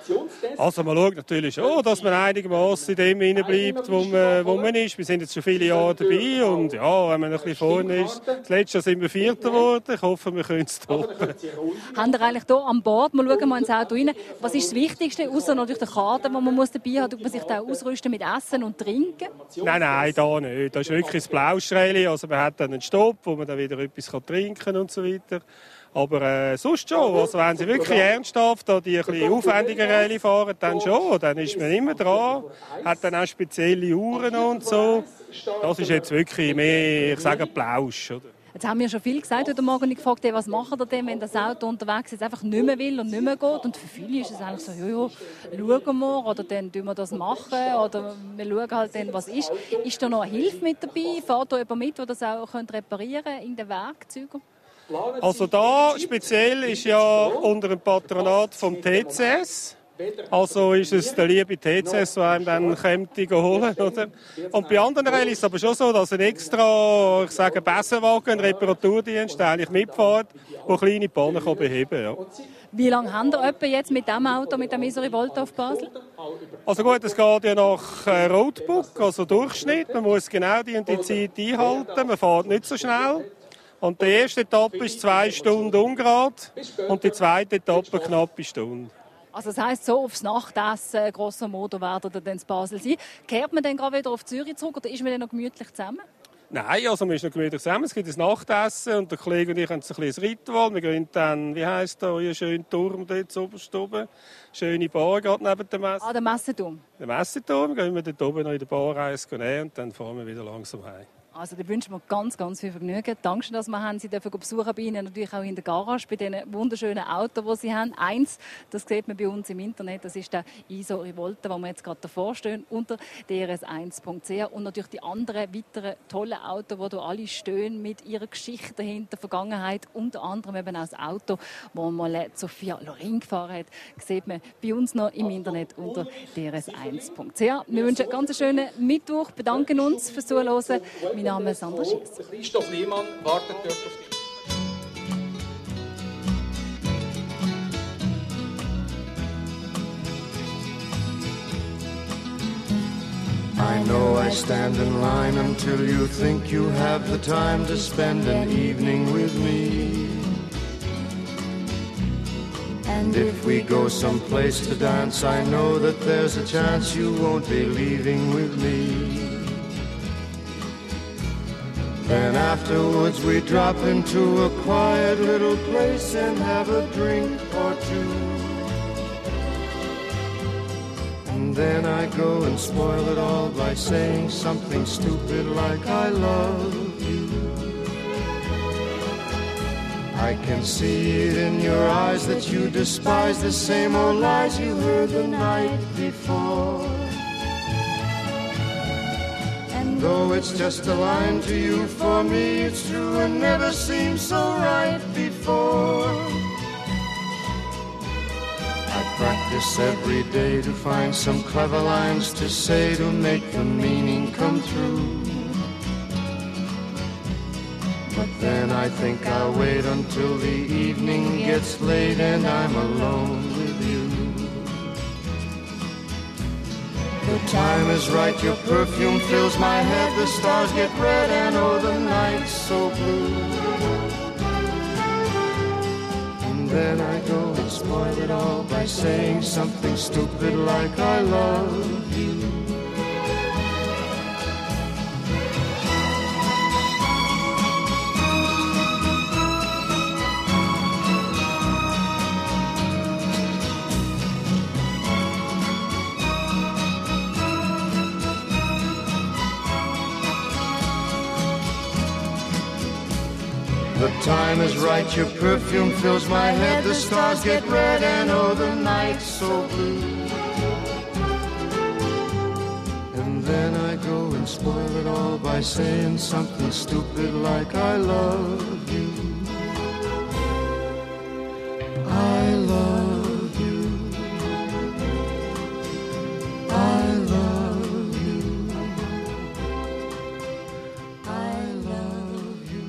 Also man schaut natürlich schon, dass man einigermaßen in dem hineinbleibt, wo man ist. Wir sind jetzt schon viele Jahre dabei und ja, wenn man ein bisschen vorne ist, das letzte Jahr sind wir Vierter geworden. Ich hoffe, wir können es toppen. Haben ihr eigentlich hier an Bord, wir schauen mal ins Auto rein, was ist das Wichtigste, außer natürlich der Karte, die man dabei haben muss, tut man sich da ausrüsten mit Essen und Trinken? Nein, da nicht. Das ist wirklich das Blaustreli. Also man hat dann einen Stopp, wo man dann wieder etwas trinken und so weiter. Aber sonst schon. Also wenn sie wirklich ernsthaft die ein bisschen aufwendiger Rallye fahren, dann schon. Dann ist man immer dran. Hat dann auch spezielle Uhren und so. Das ist jetzt wirklich mehr, ich sage, Plausch. Oder? Jetzt haben wir schon viel gesagt heute Morgen. Ich gefragt, was macht ihr denn, wenn das Auto unterwegs ist, einfach nicht mehr will und nicht mehr geht? Und für viele ist es eigentlich so, ja, schauen wir, oder dann tun wir das machen, oder wir schauen halt dann, was ist. Ist da noch eine Hilfe mit dabei? Fährt da jemand mit, der das auch reparieren könnte in den Werkzeugen? Also da speziell ist ja unter dem Patronat vom TCS. Also ist es der liebe TCS, der einem dann holen oder? Und bei anderen Rallye ist es aber schon so, dass ein extra, ich sage, Bessenwagen, ein Reparaturdienst eigentlich mitfährt, der kleine Pannen beheben kann. Ja. Wie lange haben ihr etwa jetzt mit diesem Auto, mit dem ISO Rivolta auf Basel? Also gut, es geht ja nach Roadbook, also Durchschnitt. Man muss genau die Zeit einhalten, man fährt nicht so schnell. Und die erste Etappe ist 2 Stunden ungerade und die zweite Etappe knapp eine Stunde. Also das heisst, so aufs Nachtessen, grosso modo, werden ihr dann in Basel sein. Kehrt man dann gerade wieder auf Zürich zurück oder ist man dann noch gemütlich zusammen? Nein, also wir sind noch gemütlich zusammen. Es gibt ein Nachtessen und der Kollege und ich haben so ein bisschen ein Ritual. Wir gehen dann, wie heisst da, euer schöner Turm dort oberst oben. Schöne Bar gerade neben dem Messe. Ah, der Messeturm. Der Messeturm, gehen wir dort oben noch in der Bar eins nehmen und dann fahren wir wieder langsam heim. Also da wünschen wir ganz, ganz viel Vergnügen. Danke, dass wir Sie besuchen bei Ihnen, natürlich auch in der Garage, bei diesen wunderschönen Autos, die Sie haben. Eins, das sieht man bei uns im Internet, das ist der ISO Rivolta, wo wir jetzt gerade davor stehen, unter drs1.ch. Und natürlich die anderen weiteren tollen Autos, die hier alle stehen, mit ihrer Geschichte dahinter, Vergangenheit, unter anderem eben auch das Auto, das mal Sophia Loren gefahren hat, sieht man bei uns noch im Internet unter drs1.ch. Wir wünschen einen ganz schönen Mittwoch, bedanken uns fürs Zuhören. Mein Name ist Sandra Schiess. Christoph Lehmann wartet dort auf dich. I know I stand in line until you think you have the time to spend an evening with me. And if we go someplace to dance, I know that there's a chance you won't be leaving with me. Then afterwards we drop into a quiet little place and have a drink or two. And then I go and spoil it all by saying something stupid like I love you. I can see it in your eyes that you despise the same old lies you heard the night before. Though it's just a line to you, for me it's true and never seemed so right before. I practice every day to find some clever lines to say to make the meaning come through. But then I think I'll wait until the evening gets late and I'm alone with you. The time is right, your perfume fills my head. The stars get red and oh, the night's so blue. And then I go and spoil it all by saying something stupid like I love you. The time is right, your perfume fills my head. The stars get red and oh, the night's so blue. And then I go and spoil it all by saying something stupid like I love you. I love you. I love you. I love you.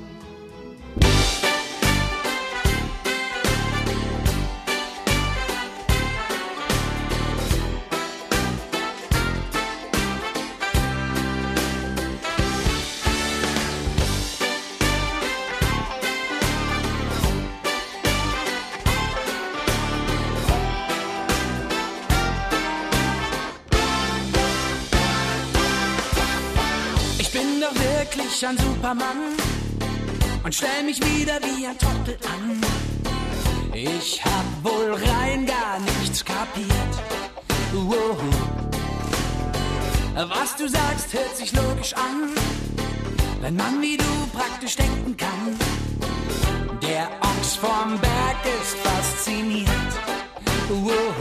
Ein Supermann und stell mich wieder wie ein Trottel an. Ich hab wohl rein gar nichts kapiert. Wow. Was du sagst, hört sich logisch an, wenn man wie du praktisch denken kann. Der Ochs vom Berg ist fasziniert. Wow.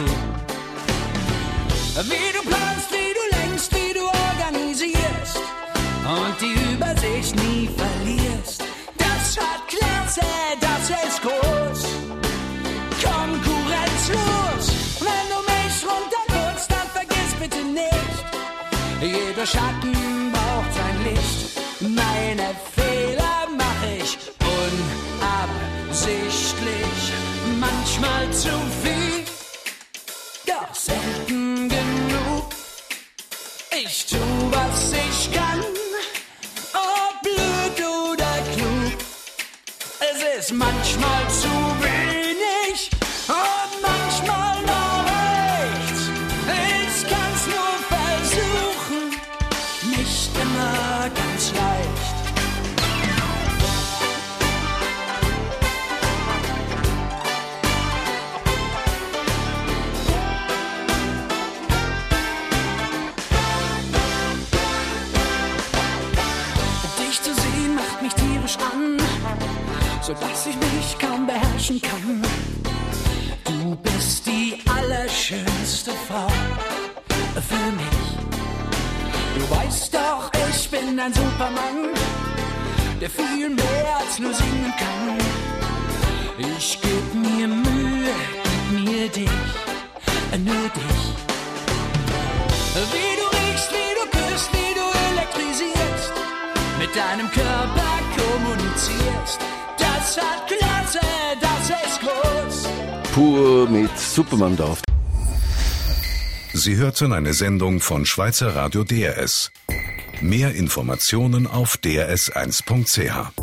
Wie du planst, wie du lenkst, wie du organisierst und die Übersicht nie verlierst. Das hat Klasse, das ist groß, konkurrenzlos. Wenn du mich runterputzt, dann vergiss bitte nicht, jeder Schatten braucht sein Licht. Meine Fehler mach ich unabsichtlich, manchmal zu viel, doch selten genug. Ich tu, was ich kann, ob blöd oder klug. Es ist manchmal zu wenig und manchmal noch rechts. Ich kann's nur versuchen, nicht immer ganz leicht. Sodass ich mich kaum beherrschen kann. Du bist die allerschönste Frau für mich. Du weißt doch, ich bin ein Supermann, der viel mehr als nur singen kann. Ich geb mir Mühe, gib mir dich, nur dich. Wie du riechst, wie du küsst, wie du elektrisierst, mit deinem Körper kommunizierst. Das hat Klasse, das ist groß. Pur mit Superman drauf. Sie hörten eine Sendung von Schweizer Radio DRS. Mehr Informationen auf drs1.ch.